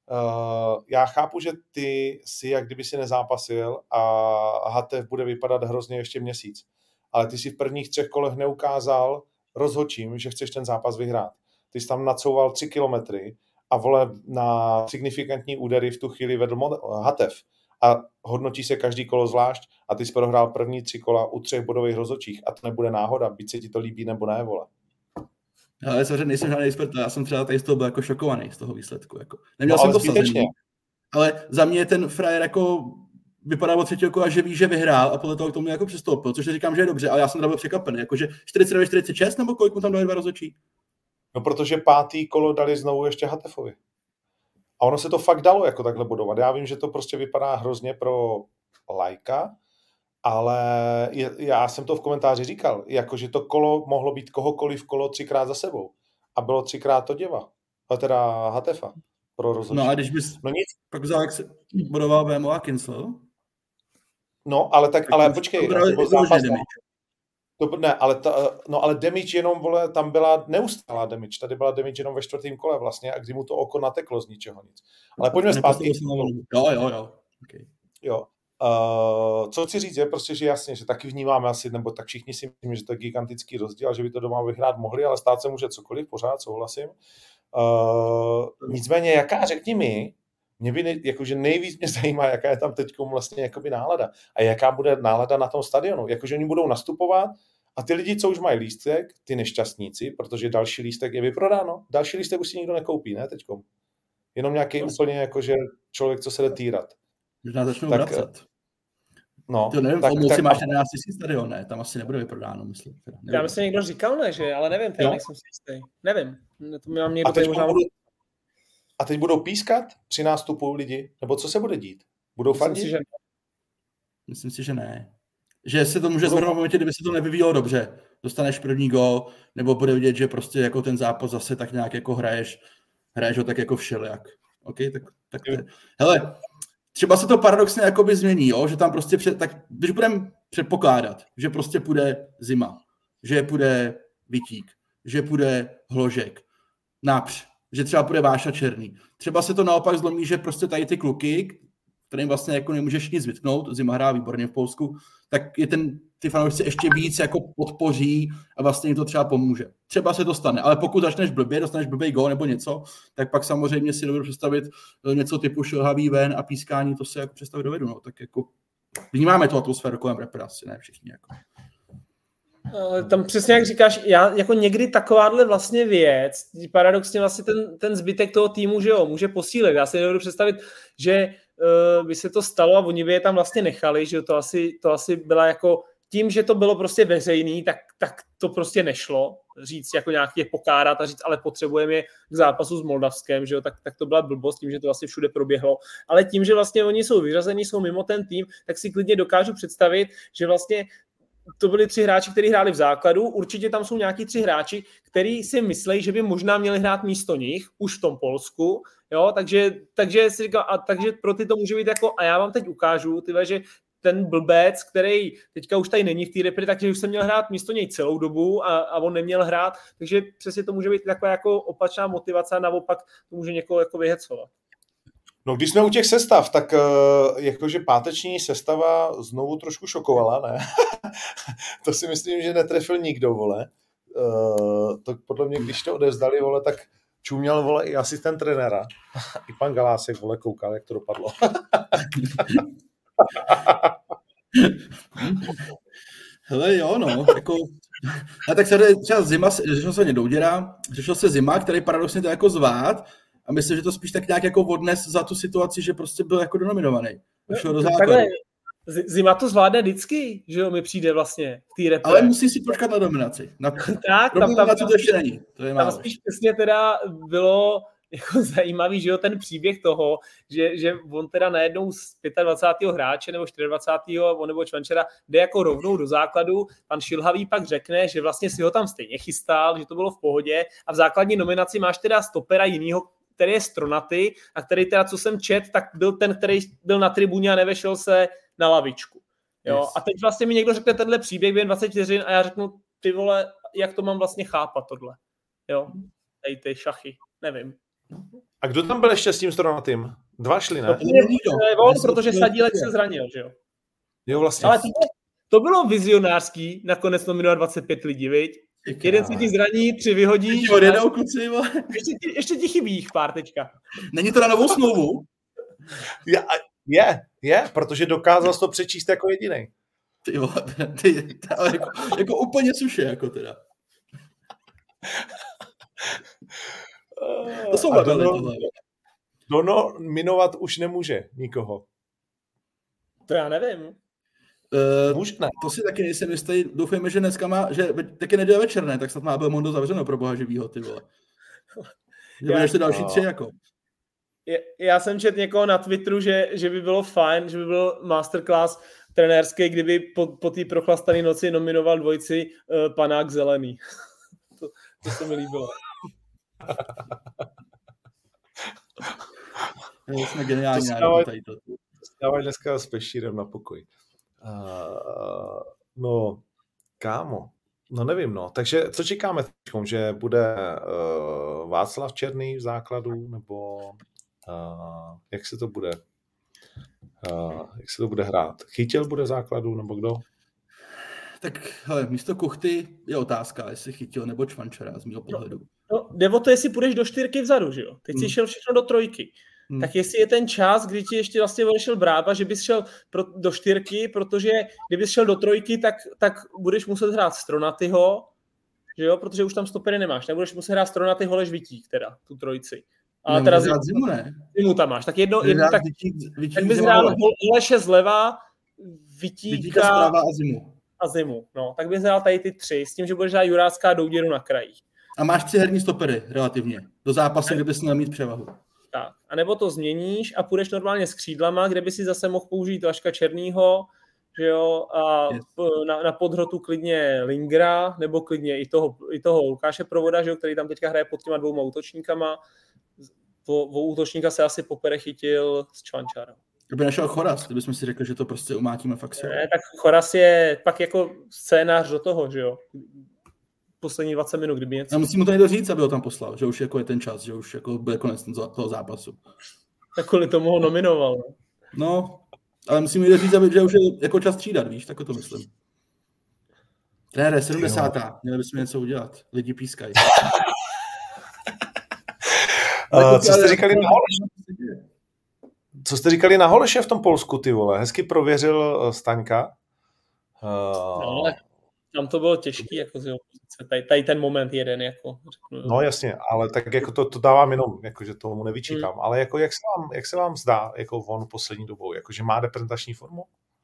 Uh, já chápu, že ty si jak kdyby si nezápasil a Hatev bude vypadat hrozně ještě měsíc. Ale ty si v prvních třech kolech neukázal rozhodčím, že chceš ten zápas vyhrát. Ty jsi tam nacouval tři kilometry a vole na signifikantní údery v tu chvíli vedl Hatev. A hodnotí se každý kolo zvlášť a ty jsi prohrál první tři kola u třech bodových rozhodčích a to nebude náhoda, byť se ti to líbí nebo ne, vole. Ale samozřejmě nejsem žádný expert, já jsem třeba tady z toho byl jako šokovaný z toho výsledku. Jako. Neměl no, jsem to sazení, ale za mě ten frajer jako vypadal od třetího kola, že ví, že vyhrál a podle toho k tomu jako přistoupil, což říkám, že je dobře, ale já jsem byl překvapený, jakože čtyřicet devět čtyřicet šest nebo kolik mu tam dali dva rozhodčí? No protože pátý kolo dali znovu ještě Hatefovi. A ono se to fakt dalo jako takhle bodovat. Já vím, že to prostě vypadá hrozně pro lajka, ale je, já jsem to v komentáři říkal, jakože to kolo mohlo být kohokoliv kolo třikrát za sebou. A bylo třikrát to děva. A teda Hatefa pro rozhodčí. No a když bys no nic. Pak vzal, jak se bodoval Vémo a Kinsel? No, ale tak, tak ale počkej. To, ne, ale, ta, no, ale damage jenom, vole, tam byla neustálá damage, tady byla damage jenom ve čtvrtém kole vlastně a kdy mu to oko nateklo z ničeho nic. Ale pojďme zpátky. Jo, jo, jo. Okay. Jo. Uh, co chci říct je prostě, že jasně, že taky vnímáme asi, nebo tak všichni si myslíme, že to je gigantický rozdíl a že by to doma vyhrát mohli, ale stát se může cokoliv, pořád souhlasím. Uh, nicméně, jaká, řekni mi, mě by nej, jakože nejvíc mě zajímá, jaká je tam teď vlastně jakoby nálada a jaká bude nálada na tom stadionu. Jakože oni budou nastupovat a ty lidi, co už mají lístek, ty nešťastníci, protože další lístek je vyprodáno, další lístek už si nikdo nekoupí, ne teďkom. Jenom nějaký vlastně. Úplně jakože člověk, co se jde týrat. Možná začnou tak, vracet. No, to nevím, tak, v Olomouci tak, máš jedenáct tisíc stadion, ne? Tam asi nebude vyprodáno, myslím. Teda, já myslím, někdo říkal, ne, že? Ale nevím, teda nejsem si jistý. Nevím. To mám někdo, a, teď možná... budou, a teď budou pískat při nástupu lidi? Nebo co se bude dít? Budou fandit? Myslím si, že ne. Myslím si, že ne. Že se to může zvrhnout v momentě, kdyby se to nevyvíjelo dobře. Dostaneš první gól, nebo bude vidět, že prostě jako ten zápas zase tak nějak jako hraješ, hraješ ho tak jako všelijak. OK, tak, tak to je. Hele, třeba se to paradoxně jakoby změní, jo? Že tam prostě, před, tak když budeme předpokládat, že prostě půjde zima, že půjde Vitík, že půjde Hložek, Např, že třeba půjde Váša Černý. Třeba se to naopak zlomí, že prostě tady ty kluky, kterým vlastně jako nemůžeš nic vytknout, zima hrá výborně v Polsku, tak je ten, ty fanoušci ještě víc jako podpoří a vlastně jim to třeba pomůže. Třeba se to stane, ale pokud začneš blbě, dostaneš blbý gól nebo něco, tak pak samozřejmě si dovedu představit něco typu šilhavý ven a pískání, to se jako představit dovedu, no, tak jako vnímáme tu atmosféru kolem repre, asi ne všichni jako. Tam přesně jak říkáš, já jako někdy takováhle vlastně věc, paradoxně vlastně ten, ten zbytek toho týmu, že jo, může posílit. Já si nedovedu představit, že uh, by se to stalo a oni by je tam vlastně nechali, že jo, to asi, to asi byla jako tím, že to bylo prostě veřejný, tak, tak to prostě nešlo říct, jako nějaký je pokárat a říct, ale potřebujeme je k zápasu s Moldavskem, že jo, tak, tak to byla blbost tím, že to vlastně všude proběhlo. Ale tím, že vlastně oni jsou vyřazení, jsou mimo ten tým, tak si klidně dokážu představit, že vlastně to byli tři hráči, kteří hráli v základu. Určitě tam jsou nějaký tři hráči, kteří si myslí, že by možná měli hrát místo nich, už v tom Polsku. Jo? Takže, takže si říkal, a takže pro ty to může být jako, a já vám teď ukážu, tyhle, že ten blbec, který teďka už tady není v té repre, takže už jsem měl hrát místo něj celou dobu a, a on neměl hrát, takže přesně to může být taková jako opačná motivace a naopak to může někoho jako vyhecovat. No, když jsme u těch sestav, tak jakože páteční sestava znovu trošku šokovala, ne? To si myslím, že netrefil nikdo, vole. To podle mě, když to odevzdali, vole, tak čuměl, vole, i asistent trenéra. I pan Galásek, vole, koukal, jak to dopadlo. Hele, jo, no, jako... A tak se třeba zima, řešil se Douděra, řešil se zima, který paradoxně to jako zvát a myslím, že to spíš tak nějak jako odnes za tu situaci, že prostě byl jako donominovaný. Šel do základu. Zima to zvládne vždycky, že jo, mi přijde vlastně v té repre. Ale musí si počkat na dominaci. Na, tak, tam, tam, to ještě není. To je tam spíš přesně teda bylo jako zajímavý, že jo, ten příběh toho, že, že on teda najednou z dvacátého pátého hráče nebo dvacátého čtvrtého on nebo Čvančara jde jako rovnou do základu, pan Šilhavý pak řekne, že vlastně si ho tam stejně chystal, že to bylo v pohodě a v základní nominaci máš teda stopera jinýho, který je Stronaty a který teda, co jsem čet, tak byl ten, který byl na tribuně a nevešel se na lavičku. Jo? Yes. A teď vlastně mi někdo řekne tenhle příběh během dvacet vteřin a já řeknu, ty vole, jak to mám vlastně chápat tohle. Jo? Ej, ty šachy, nevím. A kdo tam byl ještě s tím Stronatým? Dva šli, ne? To je on, protože Sadílek se zranil, že jo? Jo, vlastně. Ale to, to bylo vizionářský, nakonec nominovat dvacet pět lidí, viď? Jeden se ti zraní, tři vyhodíš. Jednou, kluci, ještě, ti, ještě ti chybí jich pár teďka. Není to na novou smlouvu? Je, je, je, protože dokázal to přečíst jako jedinej. Ty vole, ty, ty, jako, jako úplně suše, jako teda. To jsou dono, dono minovat už nemůže nikoho. To já nevím. Uh, Může, ne. To si taky nejsem jistý. Doufejme, že dneska má, že taky neděle večer, ne? Tak snad má Belmondo zavřeno pro boha živýho, ty vole. Že budeš ty další tři, jako. Já, já jsem četl někoho na Twitteru, že, že by bylo fajn, že by byl masterclass trenérský, kdyby po, po té prochlastané noci nominoval dvojici uh, Panák Zelený. to, to se mi líbilo. Jsme geniální. Dávaj dneska s Pešírem na pokoj. Uh, no, kámo, no nevím, no. Takže co čekáme teďkom, že bude uh, Václav Černý v základu, nebo uh, jak se to bude uh, jak se to bude hrát? Chytil bude v základu, nebo kdo? Tak hele, místo Kuchty je otázka, jestli Chytil nebo Čvančara z mého pohledu. No, jde o to, jestli půjdeš do čtyřky vzadu, že jo? Teď hmm. jsi šel všechno do trojky. Hmm. Tak jestli je ten čas, kdy ti ještě vlastně odešel Brába, že bys šel pro, do čtyřky, protože kdybys šel do trojky, tak, tak budeš muset hrát Stronatyho, že jo? Protože už tam stopery nemáš. Nebudeš muset hrát Stronatyho, Lež Vitík, teda, tu trojici. A teda zimu, zimu, ne? Zimu tam máš. Tak jedno, jedno tak, Vitík, Vitík, tak bys hrál Leše zleva, Vitíka, Vitíka zprava a Zimu. A Zimu, no. Tak bys hrál tady ty tři, s tím, že budeš hrát Jurácká a Douděru na krajích. A máš tři herní stopery, relativně. Do zápasu, kde bys měl mít převahu. Tak. A nebo to změníš a půjdeš normálně s křídlama, kde by si zase mohl použít Vaška Černýho, že jo, a yes. na, na podhrotu klidně Lingra, nebo klidně i toho, i toho Lukáše Provoda, že jo, který tam teďka hraje pod těma dvouma útočníkama. Dvou útočníka se asi popere chytil s Čvančarem. Kdyby našel Choras, kdybychom si řekli, že to prostě umátíme fakt. Ne, tak Choras je pak jako scénář do toho, že jo. Poslední dvacet minut, kdyby něco. A musím mu to někdo říct, aby ho tam poslal, že už jako je ten čas, že už jako bude konec toho zápasu. Tak kvůli tomu ho nominoval. Ne? No, ale musím někdo říct, aby, že už je jako čas střídat, víš, tak to myslím. Trenére, sedmdesátá Měli bychom něco udělat. Lidi pískají. uh, co jste říkali na Holeše? Co jste říkali na Holeše v tom Polsku, ty vole? Hezky prověřil Staňka. Uh... No, tam to bylo těžký, jako z jeho pozice. Tady, tady ten moment jeden, jako řeknu. No jasně, ale tak jako to, to dávám jenom, jako, že tomu nevyčítám. Hmm. Ale jako jak se vám, jak se vám zdá, jako on poslední dobou, jako, že má reprezentační formu?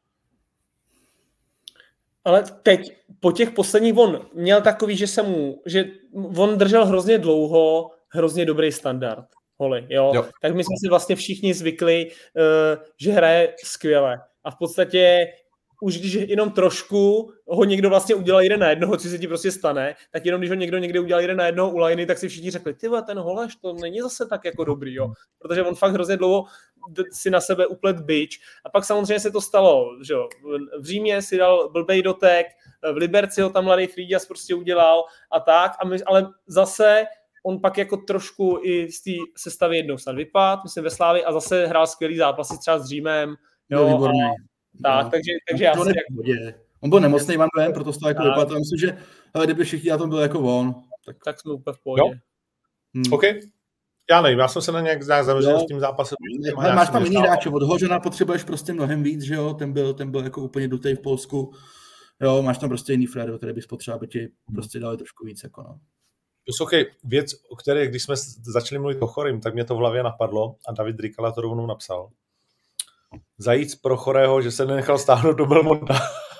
Ale teď, po těch posledních, on měl takový, že se mu, že on držel hrozně dlouho, hrozně dobrý standard. Holy, jo? Jo. Tak my jsme si vlastně všichni zvykli, uh, že hraje skvěle. A v podstatě už když jenom trošku ho někdo vlastně udělal jeden na jednoho, co se ti prostě stane, tak jenom když ho někdo někde udělal jeden na jednoho u lajny, tak si všichni řekli, ty ten Holeš, to není zase tak jako dobrý, jo. Protože on fakt hrozně dlouho si na sebe uplet bič. A pak samozřejmě se to stalo, že jo. V Římě si dal blbej dotek, v Liberci ho tam mladý Frýďas prostě udělal a tak, a my, ale zase on pak jako trošku i z té sestavy jednou snad vypadl, myslím ve Slávii, a zase hrál skvělý zápasy třeba s Římem, jo. Tak, no, takže, takže já si jak... On byl nemocný, Van Ven, proto z toho jako vypadl. Myslím, že ale kdyby všichni na tom byl jako on. Tak, tak jsme úplně v pohodě. Hmm. OK. Já nevím, já jsem se na nějak zaměřil s tím zápasem. Ale máš tam jiný hráče, od Hořana potřebuješ prostě mnohem víc, že jo, ten byl, ten byl jako úplně dutej v Polsku. Jo, máš tam prostě jiný frér, který bys potřeboval, aby ti prostě dali trošku víc, jako no. Poslouchej, věc, o které, když jsme začali mluvit o Chorým, tak mě to v hlavě napadlo a David Rikala to rovnou napsal. Zajíc pro Chorého, že se nenechal stáhnout do Belmonta.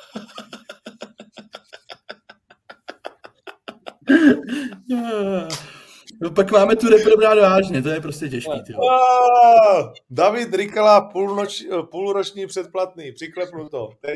No, pak máme tu repre brát vážně, to je prostě těžký. Tyjo. David Rikala, půlnoč, půlroční předplatný, přiklepnu to, teď.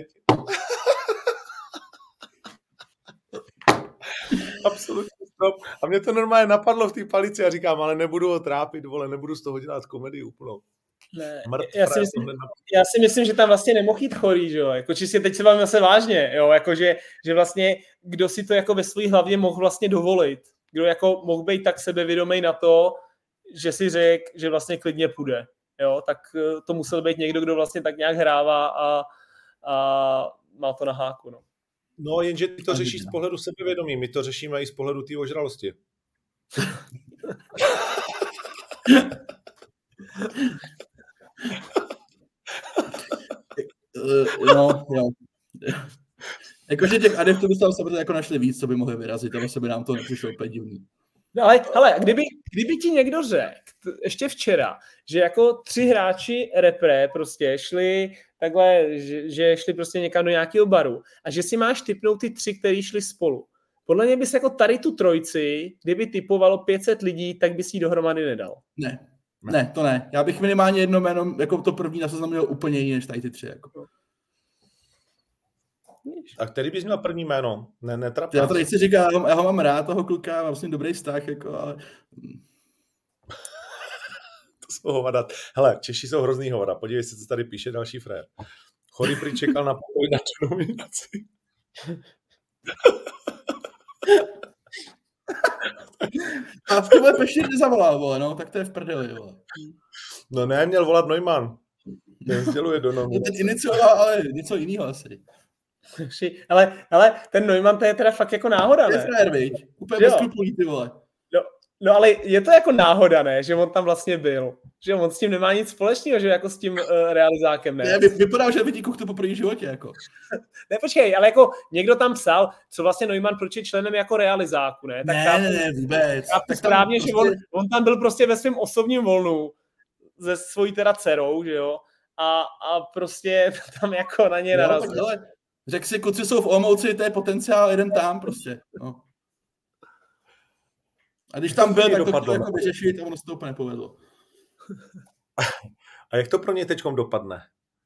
Absolutně stop. A mě to normálně napadlo v té palici a říkám, ale nebudu ho trápit, vole, nebudu z toho dělat komedii úplnou. Ne, já, si myslím, já si myslím, že tam vlastně nemohl jít Chorý, že jo, jako čistě teď se bavím zase vážně, jo, jako že, že vlastně kdo si to jako ve své hlavě mohl vlastně dovolit, kdo jako mohl být tak sebevědomý na to, že si řekl, že vlastně klidně půjde, jo, tak to musel být někdo, kdo vlastně tak nějak hrává a, a má to na háku, no. No, jenže ty to řešíš z pohledu sebevědomí, my to řešíme i z pohledu té ožralosti. No, jo. Jakože těch adeptů bychom se jako našli víc, co by mohli vyrazit, ale se by nám to nepřišlo úplně divný. No ale, hele, kdyby, kdyby ti někdo řekl, ještě včera, že jako tři hráči repre prostě šli takhle, že, že šli prostě někam do nějakého baru a že si máš tipnout ty tři, kteří šli spolu. Podle mě bys jako tady tu trojici, kdyby typovalo pět set lidí, tak bys jí dohromady nedal. Ne, ne, to ne. Já bych minimálně jedno jméno, jako to první na seznamu měl úplně jiný než tady ty tři. Jako. A který bys měl první jméno? Ne, netrapná. Já to nechci říkat, já ho, já ho mám rád, toho kluka, mám s ním dobrý vztah, jako, ale... To jsou hovada. Hele, Češi jsou hrozný hovada. Podívej se, co tady píše další frér. Chorý prý čekal na pokoj na tu nominaci. A v tomhle Pešír nezavolal, vole, no, tak to je v prdeli, vole. No ne, měl volat Neumann. Ten sděluje do nominace. Ten inicioval, ale něco jiného asi. Ale, ale ten Neumann to je teda fakt jako náhoda, ne? Je frajer, viď? Úplně bez skrupulí, ty vole. No, no, ale je to jako náhoda, ne? Že on tam vlastně byl. Že on s tím nemá nic společného, že jako s tím uh, realizákem, ne? Ne, vypadá, že vidí kuchtu po první životě, jako. Ne, počkej, ale jako někdo tam psal, co vlastně Neumann, proč je členem jako realizáku, ne? Tak ne, tam, ne, ne, vůbec. Tak správně, prostě... že on, on tam byl prostě ve svém osobním volnu se svojí teda dcerou, že jo? A, a prostě tam jako na ně narazil. No, řekl si, kluci jsou v Olomouci, to je potenciál, jeden tam prostě. No. A když tam byl, tak to chtěl jako vyřešit a ono se to úplně nepovedlo. A jak to pro ně teďkom dopadne?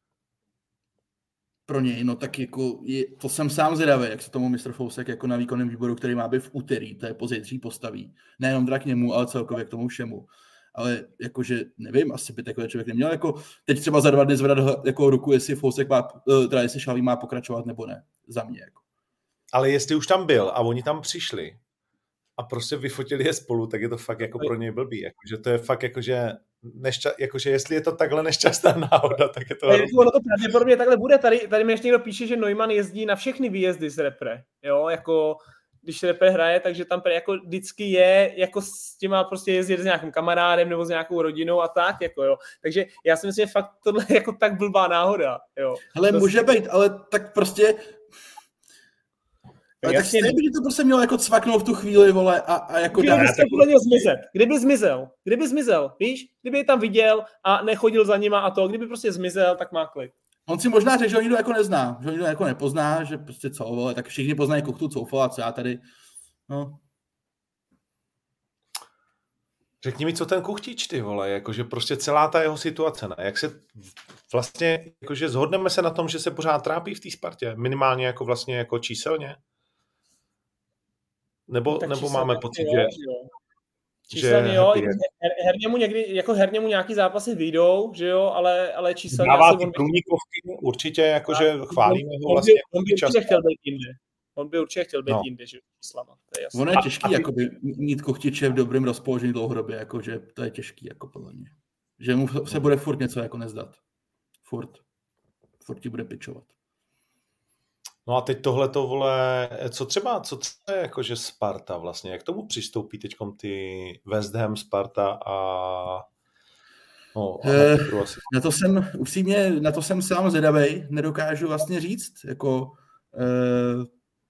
Pro něj, no tak jako, je, to jsem sám zvědavý, jak se tomu mistr Fousek jako na výkonném výboru, který má být v úterý, to je pozítří postaví. Nejenom teda k němu, ale celkově k tomu všemu. Ale jakože, nevím, asi by takový člověk neměl, jako teď třeba za dva dny zvedat jako ruku, jestli Fousek má, teda jestli Šalví má pokračovat nebo ne, za mě. Jako. Ale jestli už tam byl a oni tam přišli a prostě vyfotili je spolu, tak je to fakt jako pro něj blbý. Jakože to je fakt jakože, nešťa, jakože jestli je to takhle nešťastná náhoda, tak je to... Ono to pravděpodobně takhle bude. Tady, tady mi ještě někdo píše, že Neumann jezdí na všechny výjezdy z repre. Jo, jako když repre hraje, takže tam jako vždycky je, jako s těma prostě jezdit s nějakým kamarádem nebo s nějakou rodinou a tak, jako jo. Takže já si myslím, že fakt tohle je jako tak blbá náhoda, jo. Hele, to může si... být, ale tak prostě... Ale tak stejně by to prostě mělo jako cvaknout v tu chvíli, vole, a, a jako... Kdyby tak... podle něj zmizet, kdyby zmizel, kdyby zmizel, víš, kdyby je tam viděl a nechodil za nima a to, kdyby prostě zmizel, tak má klid. On si možná řekl, že ho nikdo jako nezná, že ho nikdo jako nepozná, že prostě co, vole, tak všichni poznají Kuchtu, Coufala, co já tady, no. Řekni mi, co ten Kuchtič, ty vole, jakože prostě celá ta jeho situace, ne? Jak se vlastně, jakože zhodneme se na tom, že se pořád trápí v té Spartě, minimálně jako vlastně jako číselně? Nebo, no, nebo máme pocit, jo, že... Jo. Číselně jo, her, herně mu někdy, jako herně mu nějaký zápasy vyjdou, že jo, ale, ale číselně... Dává ty průnikovky, určitě jakože chválíme ho vlastně. On by určitě chtěl být jinde. On by určitě chtěl být no. jinde, že číslama, to je jasné. Ono je těžký, a, a jakoby, mít Kuchtiče v dobrém rozpoložení dlouhodobě, jakože to je těžký, jako podle mě. Že mu se bude furt něco jako nezdat. Furt. Furt ti bude pičovat. No a teď tohleto, vole, co třeba, co třeba je jakože Sparta vlastně, jak tomu přistoupí teďkom ty West Ham, Sparta a no, a na, uh, na to jsem, upřímně, na to jsem sám zvědavej, nedokážu vlastně říct, jako uh,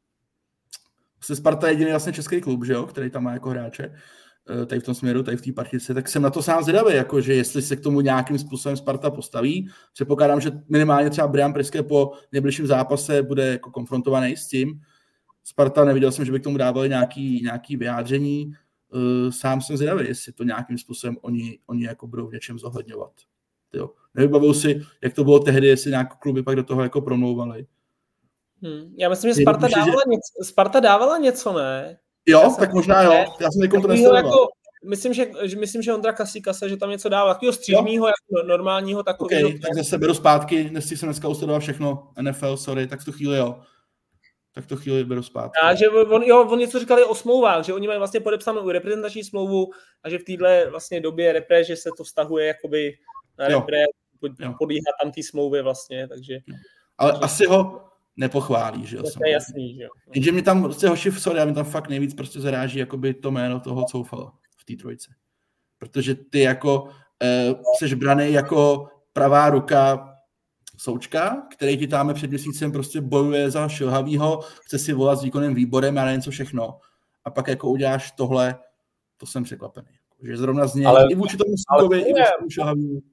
se Sparta je jediný vlastně český klub, že jo, který tam má jako hráče, tady v tom směru, tady v té partice, tak jsem na to sám zvědavý, jako, že jestli se k tomu nějakým způsobem Sparta postaví. Předpokládám, že minimálně třeba Brian Priske po nejbližším zápase bude jako konfrontovaný s tím. Sparta, neviděl jsem, že by k tomu dávali nějaký, nějaký vyjádření. Sám jsem zvědavý, jestli to nějakým způsobem oni, oni jako budou v něčem zohledňovat. Jo. Nevybavil si, jak to bylo tehdy, jestli nějaké kluby pak do toho jako promlouvali. Hmm. Já myslím, že Sparta dávala, že... něco, Sparta dávala něco, ne? Jo, já tak možná jo. Já jsem někomu to nesledoval. Jako, myslím, že, myslím, že Ondra Kasíkase, že tam něco dával. Takového střížního, jako normálního takového. Okay, tak zase beru zpátky, dnes jsem dneska usledoval všechno N F L, sorry, tak v tu chvíli jo. Tak to chvíli beru zpátky. A že on, jo, on něco říkali o smlouvách, že oni mají vlastně podepsanou reprezentační smlouvu a že v téhle vlastně době repre, že se to vztahuje jakoby na repre, pod, podíhá tam ty smlouvy vlastně, takže. Ale takže... asi ho nepochválí, že jo. To je jasný, že jo. Jenže mi tam prostě hoši, sorry, a mi tam fakt nejvíc prostě zaráží jakoby to jméno toho Coufala v té trojce. Protože ty jako eh, seš braný jako pravá ruka Součka, který ti tam před měsícem prostě bojuje za šilhavýho, chce si volat s výkonným výborem a nevím co všechno. A pak jako uděláš tohle, to jsem překvapený. Že zrovna z něj, ale, i vůči tomu Soukovi, i vůči tomu šilhavýmu.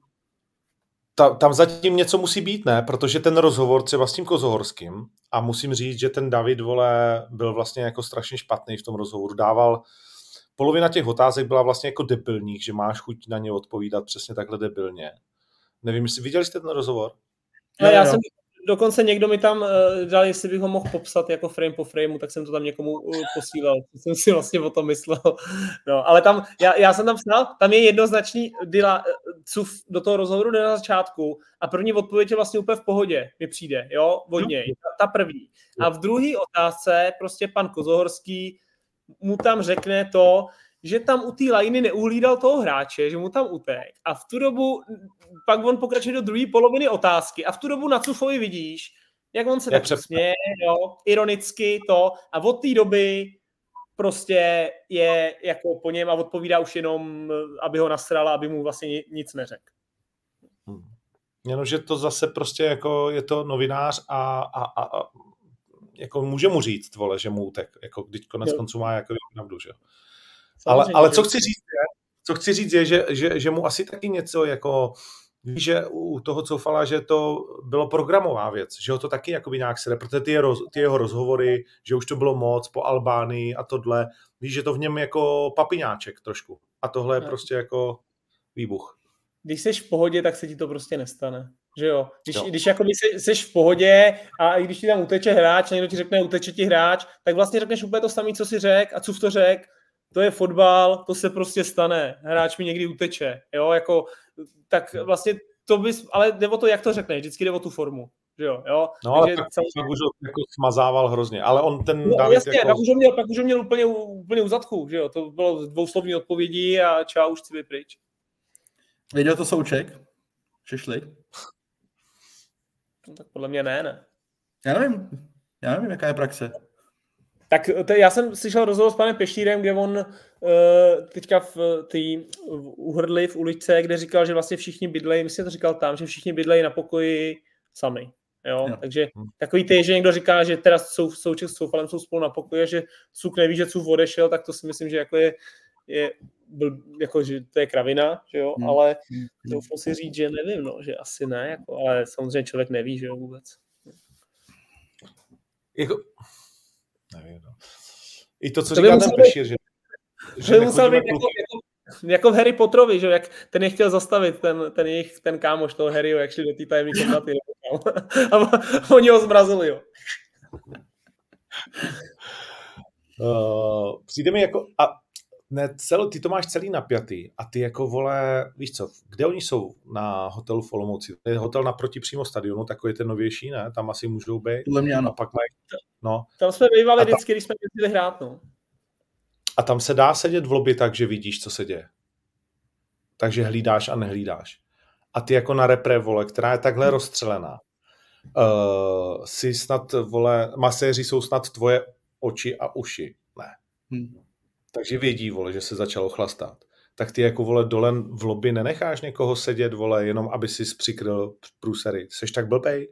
Ta, tam zatím něco musí být, ne? Protože ten rozhovor třeba s tím Kozohorským, a musím říct, že ten David, vole, byl vlastně jako strašně špatný v tom rozhovoru. Dával, polovina těch otázek byla vlastně jako debilních, že máš chuť na ně odpovídat přesně takhle debilně. Nevím, jestli viděli jste ten rozhovor? No, já jsem, dokonce někdo mi tam uh, dal, jestli bych ho mohl popsat jako frame po frameu, tak jsem to tam někomu uh, posílal. Jsem si vlastně o tom myslel. No, ale tam, já, já jsem tam psal, tam je jednoznačný Dyla, cuf do toho rozhovoru jde na začátku a první odpověď je vlastně úplně v pohodě, mi přijde, jo, od něj, ta, ta první. A v druhé otázce prostě pan Kozohorský mu tam řekne to, že tam u té lajny neuhlídal toho hráče, že mu tam utek. A v tu dobu, pak on pokračuje do druhé poloviny otázky a v tu dobu na Cufovi vidíš, jak on se jak tak směje, jo, ironicky to a od té doby prostě je jako po něm a odpovídá už jenom, aby ho nasrala, aby mu vlastně nic neřekl. Hmm. Jenomže to zase prostě jako je to novinář a, a, a, a jako může mu říct, vole, že mu utek, jako když konec konců má jako pravdu, že jo. Ale, ale co chci říct je, co chci říct je, že, že, že mu asi taky něco jako, víš, že u toho Coufala, že to bylo programová věc, že ho to taky jakoby nějak sere, protože ty, roz, ty jeho rozhovory, že už to bylo moc po Albánii a tohle, víš, že to v něm jako papiňáček trošku. A tohle je prostě jako výbuch. Když jsi v pohodě, tak se ti to prostě nestane. Že jo? Když, jo. když jako jsi v pohodě a i když ti tam uteče hráč, někdo ti řekne uteče ti hráč, tak vlastně řekneš úplně to samé, co si řek a co v to řek. To je fotbal, to se prostě stane. Hráč mi někdy uteče, jo, jako, tak vlastně to bys, ale jde o to, jak to řekneš, vždycky jde o tu formu, že jo, jo. No ale tak samozřejmě... už ho jako smazával hrozně, ale on ten no, David jasně, jako... pak už ho měl, pak už ho měl úplně, úplně u zadku, že jo, to bylo dvouslovní odpovědí a čau, už chci být pryč. Viděl to Souček? Přišli? No, tak podle mě ne, ne. Já nevím, já nevím, jaká je praxe. Tak to, já jsem slyšel rozhovor s panem Peštírem, kde on uh, teďka v té uhrdli v uličce, kde říkal, že vlastně všichni bydlejí, myslím, to říkal tam, že všichni bydlejí na pokoji sami. Jo? Jo. Takže takový ty, že někdo říká, že teda jsou, Souček s Coufalem jsou spolu na pokoji, že Suk neví, že Cuf odešel, tak to si myslím, že jako je, je byl, jako, že to je kravina, že jo, hmm. ale doufám si říct, že nevím, no, že asi ne, jako, ale samozřejmě člověk neví, že jo, vůbec. Jako... Nevím, no. I to, co to říká ten Pešír, že, že musel být jako, jako, jako v Harry Potterovi, že jak ten je chtěl zastavit, ten, ten jejich, ten kámoš toho Harryho, jak šli do té tajemné komnaty. A oni ho zmrazili, jo. Uh, přijde mi jako, a ne, cel, ty to máš celý napjatý a ty jako, vole, víš co, kde oni jsou na hotelu v Olomouci? To je hotel naproti přímo stadionu, takový ten novější, ne? Tam asi můžou být. Podle mě ano. A pak mají, no. Tam jsme bývali vždycky, když jsme jezdili hrát, no. A tam se dá sedět v lobby tak, že vidíš, co se děje. Takže hlídáš a nehlídáš. A ty jako na repre, vole, která je takhle rozstřelená. Uh, uh, si snad, vole, maséři jsou snad tvoje oči a uši. Ne. Hmm. Takže vědí, vole, že se začalo chlastat. Tak ty jako, vole, dole v lobby nenecháš někoho sedět, vole, jenom aby si přikryl průsery. Seš tak blbej?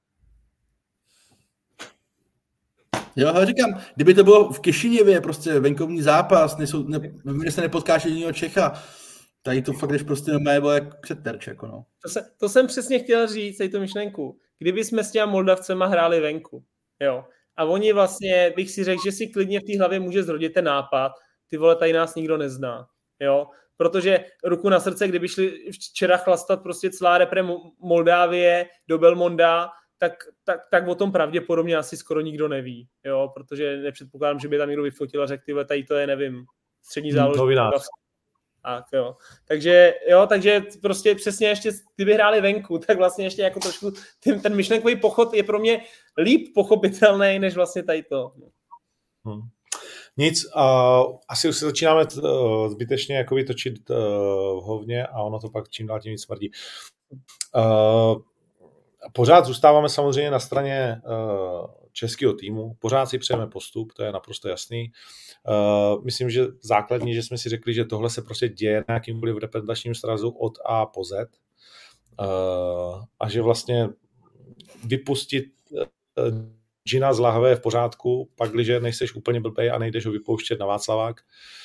Jo, ale říkám, kdyby to bylo v Kišiněvě, prostě venkovní zápas, nejsou, ne, ne, se nepotkáš jedinýho Čecha, tady to fakt, když prostě normálně bylo jak přeterč, jako no. To, se, to jsem přesně chtěl říct, tady tu myšlenku. Kdyby jsme s těma Moldavcema hráli venku, jo, a oni vlastně, bych si řekl, že si klidně v té hlavě může zrodit ten nápad, ty vole, tady nás nikdo nezná, jo, protože ruku na srdce, kdyby šli včera chlastat prostě celá repre Moldávie do Belmonda, tak, tak, tak o tom pravděpodobně asi skoro nikdo neví, jo, protože nepředpokládám, že by tam někdo vyfotil a řekl, tyhle, tady to je, nevím, střední záložník. Tak, jo. Takže, jo, takže prostě přesně ještě, kdyby hráli venku, tak vlastně ještě jako trošku ten, ten myšlenkový pochod je pro mě líp pochopitelný, než vlastně tady to. Hmm. Nic, uh, asi už se začínáme uh, zbytečně jakoby točit uh, v hovně a ono to pak čím dál tím víc smrdí. Uh, pořád zůstáváme samozřejmě na straně uh, českého týmu, pořád si přejeme postup, to je naprosto jasný. Uh, myslím, že základní, že jsme si řekli, že tohle se prostě děje na jakýmkoliv reprezentačním srazu od A po Z uh, a že vlastně vypustit uh, džina z lahve je v pořádku, pak když nejseš úplně blbej a nejdeš ho vypouštět na Václavák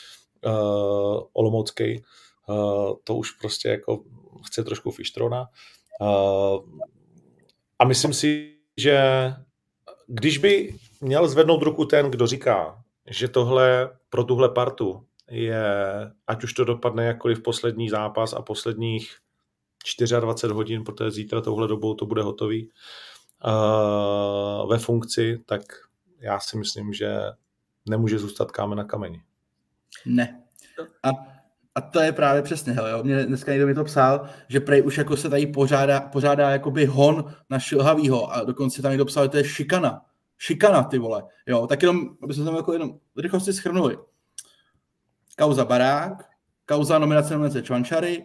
uh, Olomoucký, uh, to už prostě jako chce trošku fištrona. Uh, a myslím si, že když by měl zvednout ruku ten, kdo říká, že tohle pro tuhle partu je, ať už to dopadne jakkoliv poslední zápas a posledních dvacet čtyři hodin, protože zítra touhle dobou to bude hotový uh, ve funkci, tak já si myslím, že nemůže zůstat kámen na kameni. Ne. A, a to je právě přesně, hele, jo. Mě dneska někdo mi to psal, že prej už jako se tady pořádá, pořádá jakoby hon na Šilhavýho a dokonce tam někdo psal, že to je šikana. Šikana, ty vole. Jo, tak jenom, aby jsme tam jako jenom rychlosti shrnuli. Kauza Barák, kauza nominace nominace Čvančary,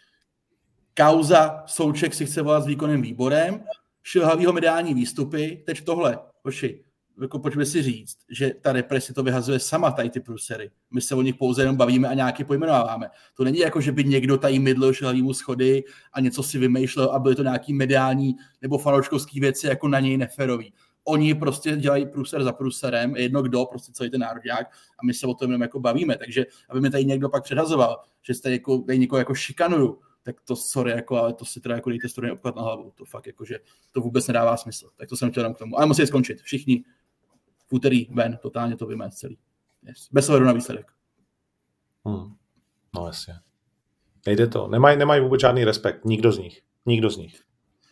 kauza Souček si chce volat s výkonným výborem, Šilhavýho mediální výstupy, teď tohle, hoši, jako pojďme si říct, že ta represi to vyhazuje sama tady ty průsery. My se o nich pouze jenom bavíme a nějaký pojmenováváme. To není jako, že by někdo tady mydlil Šilhavýmu schody a něco si vymýšlel a byly to nějaký mediální nebo fanouškovský věci jako na něj neferový. Oni prostě dělají průser za průserem, jedno kdo, prostě celý ten národák a my se o tom jenom jako bavíme. Takže aby mi tady někdo pak předhazoval, že jste jako, tady někoho jako šikanuju, tak to sorry, jako, ale to si teda jako dejte studený obklad na hlavu. To fakt jako, že to vůbec nedává smysl. Tak to jsem chtěl jenom k tomu. Ale musí skončit. Všichni v úterý ven, totálně to vymést celý. Yes. Bez ohledu na výsledek. Hmm. No jasně. Nejde to. Nemají nemaj vůbec žádný respekt. Nikdo z nich. Nikdo z nich.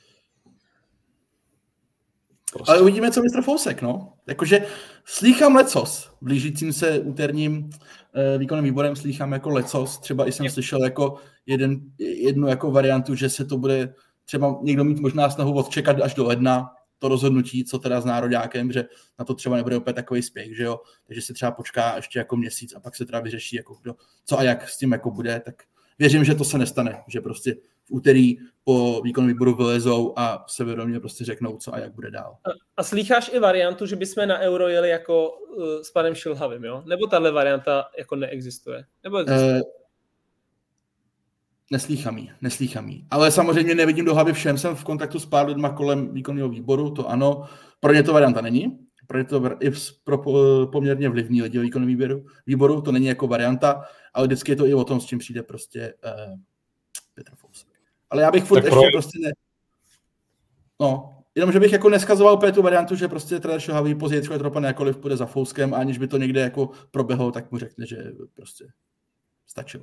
Prostě. Ale uvidíme, co mistr Fousek, no. Jakože slýchám lecos. Blížícím se úterním e, výkonným výborem slýchám jako lecos. Třeba i jsem slyšel jako jeden, jednu jako variantu, že se to bude třeba někdo mít možná snahu odčekat až do ledna to rozhodnutí, co teda s nároďákem, že na to třeba nebude opět takový spěch, že jo. Takže se třeba počká ještě jako měsíc a pak se teda vyřeší, jako kdo, co a jak s tím jako bude, tak věřím, že to se nestane, že prostě v úterý po výkonném výboru vylezou a sevědomě prostě řeknou, co a jak bude dál. A, a slýcháš i variantu, že bychom na Euro jeli jako uh, s panem Šilhavým, jo? Nebo tahle varianta jako neexistuje? Nebo existuje? E, neslýchám jí, neslýchám jí. Ale samozřejmě nevidím do hlavy všem, jsem v kontaktu s pár lidma kolem výkonného výboru, to ano. Pro ně to varianta není, pro ně to i pro poměrně vlivní lidi výkonného výboru, výboru, to není jako varianta, ale vždycky je to i o tom, s čím přijde prostě uh, Petr Fousek. Ale já bych furt tak ještě pro... prostě ne... No, jenom, že bych jako neskazoval úplně tu variantu, že prostě trenér Šilhavý po zítřku tropa jakkoliv půjde za Fouskem a aniž by to někde jako proběhlo, tak mu řekne, že prostě stačilo.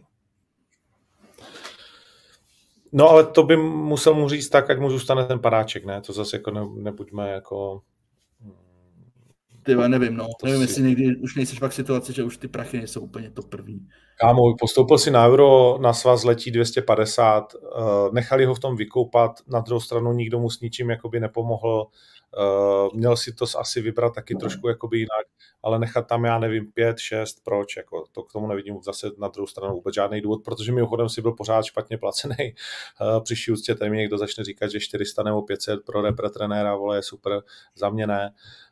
No, ale to by musel mu říct tak, ať mu zůstane ten padáček, ne? To zase jako ne, nebuďme jako... Tyba, nevím, no. To nevím, si... jestli někdy už nejseš pak v situaci, že už ty prachy nejsou úplně to první. Kámo, postoupil si na euro, na svaz letí dvě stě padesát, nechali ho v tom vykoupat, na druhou stranu nikdo mu s ničím jakoby nepomohl, měl si to asi vybrat taky trošku jakoby jinak, ale nechat tam, já nevím, pět, šest, proč, jako to k tomu nevidím zase na druhou stranu vůbec žádný důvod, protože mimochodem si byl pořád špatně placený. Při šílce tady mi někdo začne říkat, že čtyři sta nebo pět set pro repre trenéra, vole, je super, za mě ne.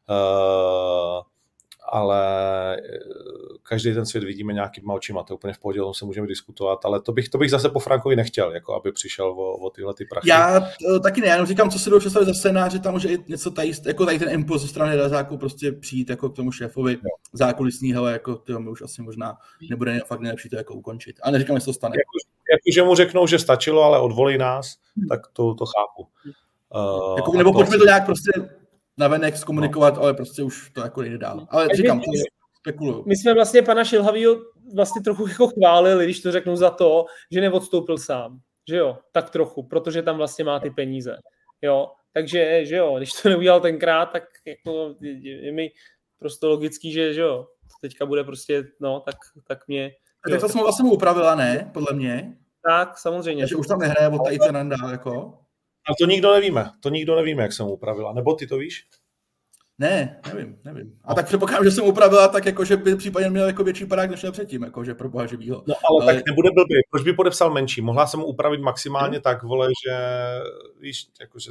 Uh, ale každý ten svět vidíme nějakýma očima, to je úplně v pohodě, o tom se můžeme diskutovat, ale to bych, to bych zase po Frankovi nechtěl, jako aby přišel o, o tyhle ty prachy. Já to, taky ne, jenom říkám, co si jdou představit za scénář, že tam může něco tady, jako tady ten impuls ze strany Razáku prostě přijít jako k tomu šéfovi no. zákulisní, hele, jako tyjo, my už asi možná nebude fakt nejlepší to jako ukončit. A neříkám, jestli to stane. Jakože jako, mu řeknou, že stačilo, ale odvolí nás, tak to, to chápu. Uh, jako, nebo pojďme to nějak prostě navenek zkomunikovat, no. ale prostě už to jako nejde dál. Ale Takže říkám, to spekuluju. My jsme vlastně pana Šilhavýho vlastně trochu jako chválili, když to řeknu za to, že neodstoupil sám. Že jo, tak trochu, protože tam vlastně má ty peníze. Jo, takže, že jo, když to neudělal tenkrát, tak jako je mi prostě logický, že, že jo, teďka bude prostě, no, tak, tak mě... Tak to jsme vlastně mu upravila, ne? Podle mě. Tak, samozřejmě. Takže už tam nehraje od tady Fernanda, jako... A to nikdo nevíme, to nikdo nevíme, jak jsem upravila. Nebo ty to víš? Ne, nevím, nevím. A tak předpokládám, že jsem upravila tak, jako, že by případně měl jako větší parák, než měl předtím, jako, že pro boha živýho. No ale, ale tak nebude blbý. Proč by podepsal menší? Mohla jsem mu upravit maximálně hmm. tak, vole, že víš, jakože...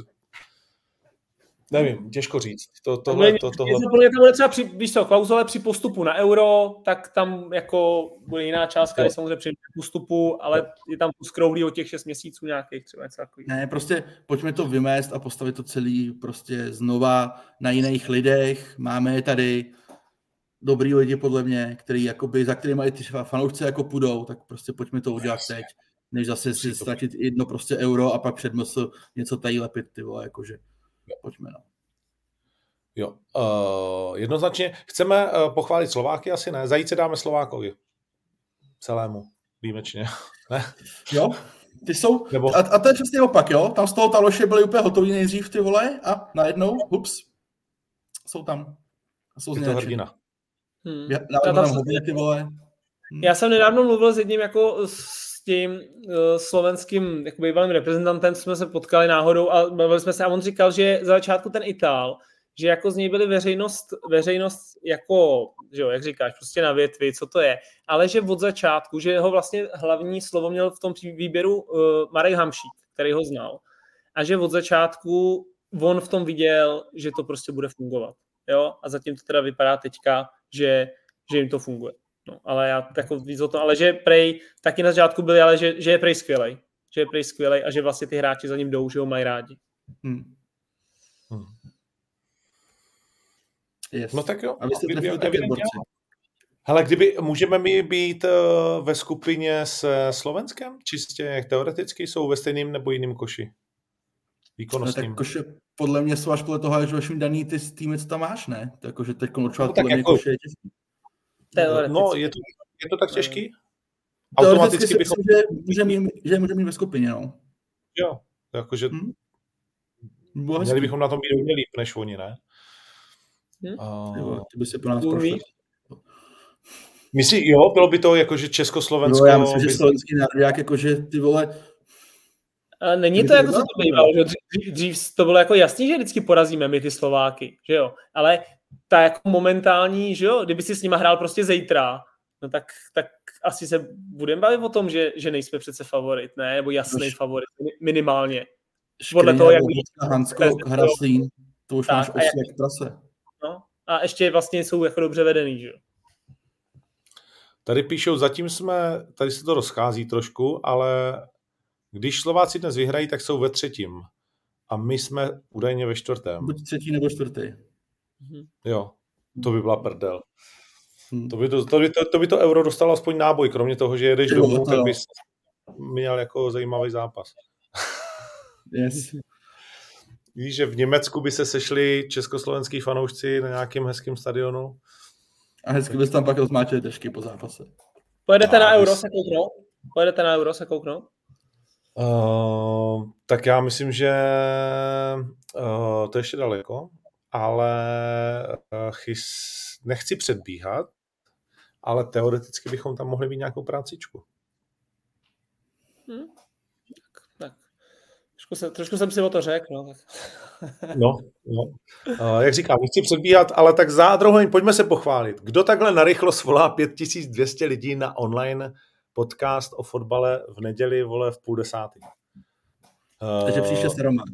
Nevím, těžko říct. To, tohle, to, tohle... Tam bude třeba při, víš co, klauzule při postupu na euro, tak tam jako bude jiná částka, než samozřejmě při postupu, ale je tam skrouhlí o těch šest měsíců nějakých třeba něco takový. Ne, prostě pojďme to vymést a postavit to celý prostě znova na jiných lidech. Máme je tady dobrý lidi podle mě, který jakoby, za kterými ty fanoušci jako půjdou, tak prostě pojďme to udělat teď, než zase si ztratit jedno prostě euro a pak předmysl něco tady lepit, ty vole, jakože. Pojďme, no. Jo, uh, jednoznačně. Chceme uh, pochválit Slováky, asi ne. Zajíce dáme Slovákovi. Celému, výjimečně. Ne? Jo, ty jsou, Nebo... a, a to je přesně opak, jo. Tam z toho Taloše byli úplně hotoví nejdřív, ty vole, a najednou, hups, jsou tam. A jsou je to hrdina. Hmm. Já, já, tam hodně, ty vole. Hmm. Já jsem nedávno mluvil s jedním jako s tím uh, slovenským jako bývalým reprezentantem, jsme se potkali náhodou a bavili jsme se a on říkal, že za začátku ten Itál, že jako z něj byly veřejnost, veřejnost jako, že jo, jak říkáš, prostě na větvi, co to je, ale že od začátku, že ho vlastně hlavní slovo měl v tom výběru uh, Marek Hamšík, který ho znal, a že od začátku on v tom viděl, že to prostě bude fungovat, jo, a zatím to teda vypadá teďka, že, že jim to funguje. No, ale já jako víc o tom, ale že prej taky na začátku byli, ale že, že je prej skvělej, že je prej skvělej a že vlastně ty hráči za ním jdou, že ho mají rádi. Hmm. Hmm. Yes. No tak jo. A vy jste trefili taky borci. Hele, kdyby, můžeme my být uh, ve skupině s Slovenskem? Čistě teoreticky jsou ve stejným nebo jiným koši? Výkonnostním. No, tak koše podle mě jsou až podle toho, že vaším daný ty týmy, co tam máš, ne? To jako, že teď končovat no, podle mě jako... koše je těžký. No, je to, je to tak těžký? Automaticky si bychom... myslím, že můžeme mít, že můžeme mít ve skupině, no. Jo, jakože hmm? měli hezký. bychom na tom být hodně líp než oni, ne? Hmm? Uh... Ty by se po nás prošel. Myslí, jo, bylo by to jakože Československo... No, já myslím, že slovenský národák, jakože ty vole... A není to jako, co to bývalo, že dřív, dřív to bylo jako jasný, že vždycky porazíme my ty Slováky, že jo, ale ta jako momentální, že jo, kdyby si s nima hrál prostě zítra, no tak, tak asi se budeme bavit o tom, že, že nejsme přece favorit, ne, nebo jasný Už. favorit, minimálně. Podle toho, jak Hansko, Hraslín, to už tak, máš osvěk trase. No, a ještě vlastně jsou jako dobře vedený, že jo. Tady píšou, zatím jsme, tady se to rozchází trošku, ale když Slováci dnes vyhrají, tak jsou ve třetím. A my jsme údajně ve čtvrtém. Buď třetí nebo čtvrtý. Jo, to by byla prdel. Hmm. To, by to, to, by to, to by to euro dostalo aspoň náboj, kromě toho, že jedeš domů, tak bys měl jako zajímavý zápas. Yes. Víš, že v Německu by se sešli československý fanoušci na nějakém hezkém stadionu. A hezky bys tam pak rozmáčeli držky po zápase. Pojedete na euro se kouknout? Pojedete na euro se kouknout? Uh, tak já myslím, že uh, to je ještě daleko, ale uh, chys... nechci předbíhat, ale teoreticky bychom tam mohli mít nějakou prácičku. Hmm. Tak, tak. Trošku, se, trošku jsem si o to řekl. No, tak. no, no. Uh, jak říkám, nechci předbíhat, ale tak zároveň pojďme se pochválit. Kdo takhle narychlo svolá pět tisíc dvě stě lidí na online podcast o fotbale v neděli, vole, v půl desátý? Uh, Takže příště Staromák.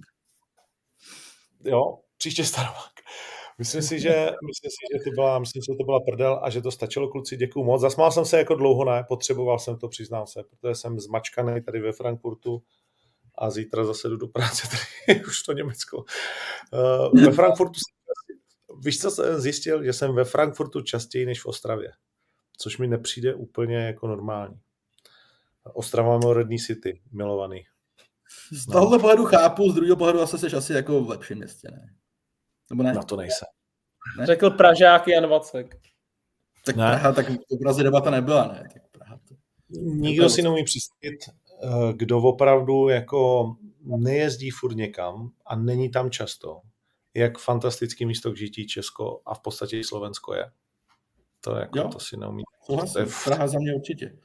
Jo, příště Staromák. Myslím si, že, myslím si, že to byla, myslím si, že to byla prdel a že to stačilo, kluci, děkuju moc. Zasmál jsem se jako dlouho, ne, potřeboval jsem to, přiznám se, protože jsem zmačkaný tady ve Frankfurtu a zítra zase jdu do práce, tady už to Německo. Uh, ve Frankfurtu jsem, víš, co jsem zjistil? Že jsem ve Frankfurtu častěji než v Ostravě, což mi nepřijde úplně jako normální. Ostrava má rodný city, milovaný. Z tohoto no. pohledu chápu, z druhého pohledu zase jsi asi jako v lepším městě, ne? Nebo ne? Na to nejsem. Ne? Řekl Pražák Jan Vacek. Tak ne. Praha, tak to Praze debata nebyla, ne? Tak Praha to... Nikdo si neumí představit, kdo opravdu jako nejezdí furt někam a není tam často, jak fantastický místo k žití Česko a v podstatě i Slovensko je. To, jako, to si neumí. To je v... Praha za mě určitě.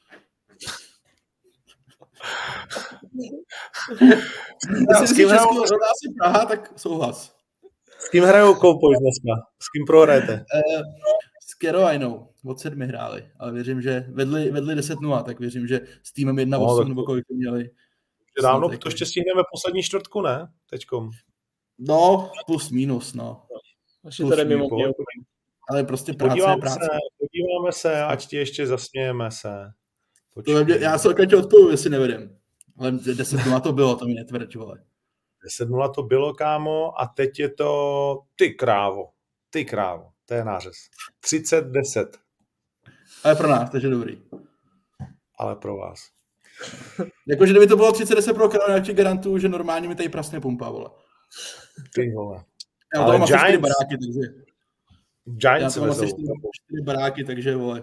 S kým hrajou si Praha, tak souhlas. S kým hrajou Cowboys dneska? S kým prohrajete? S Carolinou. Od sedmi hráli, ale věřím, že vedli, vedli deset nula, tak věřím, že s týmem jedna osm no, nebo kolik to měli. Dávno to ještě stihneme poslední čtvrtku, ne? Teďkom. No, plus minus, no. Ještě tady mimo mě. Ale prostě práce podíváme je práce. Se, podíváme se, ať ti ještě zasmějeme se. Mě, já se okamžitě odpoju, jestli nevedem. Ale deset nula to bylo, to mi netvrď, vole. deset nula to bylo, kámo, a teď je to ty krávo. Ty krávo. To je nářez. třicet deset. Ale pro nás, takže dobrý. Ale pro vás. Jakože kdyby to bylo třicet deset pro Karolina, tak ti garantuju, že normálně mi tady prasně pumpa, vole. Ty vole. Já to mám asi čtyři baráky, takže... Giants já to mám asi čtyři baráky, takže, vole.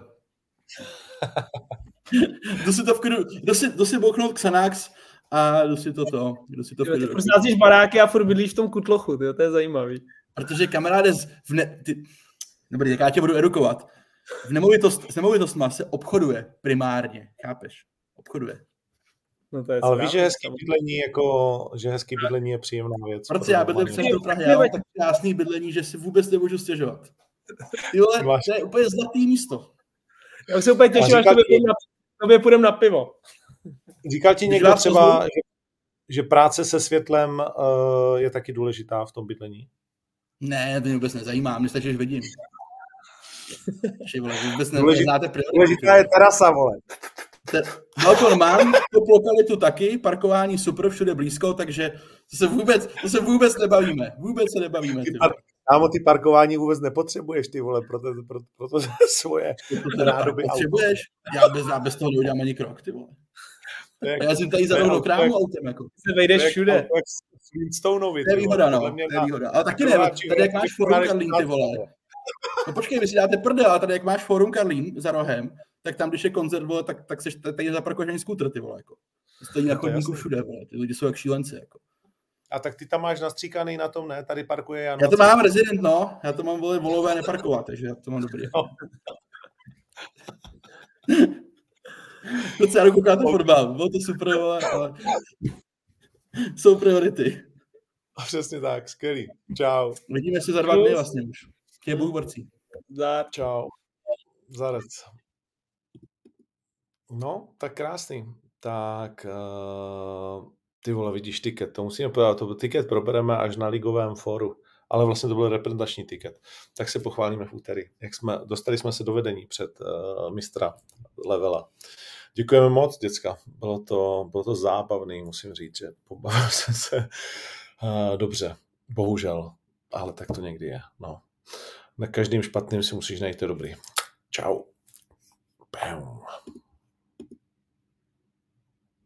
jdu si to v klidu, jdu si, jdu si boknout Xanax a jdu si to to. Jdu si to v klidu. Ty prostě názíš baráky a furt bydlíš v tom kutlochu, tyjo, to je zajímavý. Protože kamaráde v ne... Ty... Dobrý, tak já tě budu edukovat. V nemovitost, s nemovitostma se obchoduje primárně, chápeš? Obchoduje. No to je ale víš, že hezký bydlení, jako, že hezký bydlení je příjemná věc. Protože já bydlím v centru Prahy, já mám tak krásný bydlení, že si vůbec nemůžu stěžovat. Ty vole, to je úplně zlatý místo. Já už se úplně těším, až tobě půjdem na pivo. Říkal ti někdo třeba, že, že práce se světlem uh, je taky důležitá v tom bydlení? Ne, to mě vůbec nezajímá, mě stačí, že vidím. Vole, vůbec ne, Důležitá, neznáte prioritu. Důležitá je terasa, vole. Balkon mám, to lokalitu taky, parkování super, všude blízko, takže to se vůbec, to se vůbec nebavíme. Vůbec se nebavíme. Ty par, kámo, ty parkování vůbec nepotřebuješ, ty vole, proto, proto, proto svoje nádoby. Potřebuješ? Já bez, já bez toho neudělám ani krok, ty vole. Jak, já jsem tady za do krámu autem, jako. Se vejdeš všude. Flintstoneovi. To je výhoda, no, to je výhoda. Ale taky ne, tady jak máš Forum Karlín, ty vole. No počkej, vy si dáte prdel, ale tady jak máš Forum Karlín za rohem, tak tam, když je koncert, vole, tak, tak seš tady zaparkuješ ani skútr, ty vole, jako. Stojí na chodníku všude, vole, ty lidi jsou jak šílenci, jako. A tak ty tam máš nastříkaný na tom, ne? Tady parkuje Jan. Já to mám rezident, no. Já to mám, vole, volové neparkovat, takže já to mám dobrý. No. Docela koukáte fotbal, bylo to super, vole, ale jsou priority. Přesně tak, skvělý. Čau. Vidíme se za dva dny vlastně už. Tě budu borcí. Čau. Zarec. No, tak krásný. Tak uh, ty vole, vidíš tiket, to musíme podat, to tiket probereme až na ligovém fóru, ale vlastně to byl reprezentační tiket. Tak se pochválíme v úterý, jak jsme, dostali jsme se do vedení před uh, mistra Levela. Děkujeme moc, děcka, bylo to, bylo to zábavný, musím říct, že pobavil jsem se uh, dobře, bohužel, ale tak to někdy je, no. Na každým špatným si musíš najít to dobrý. Čau. Bam.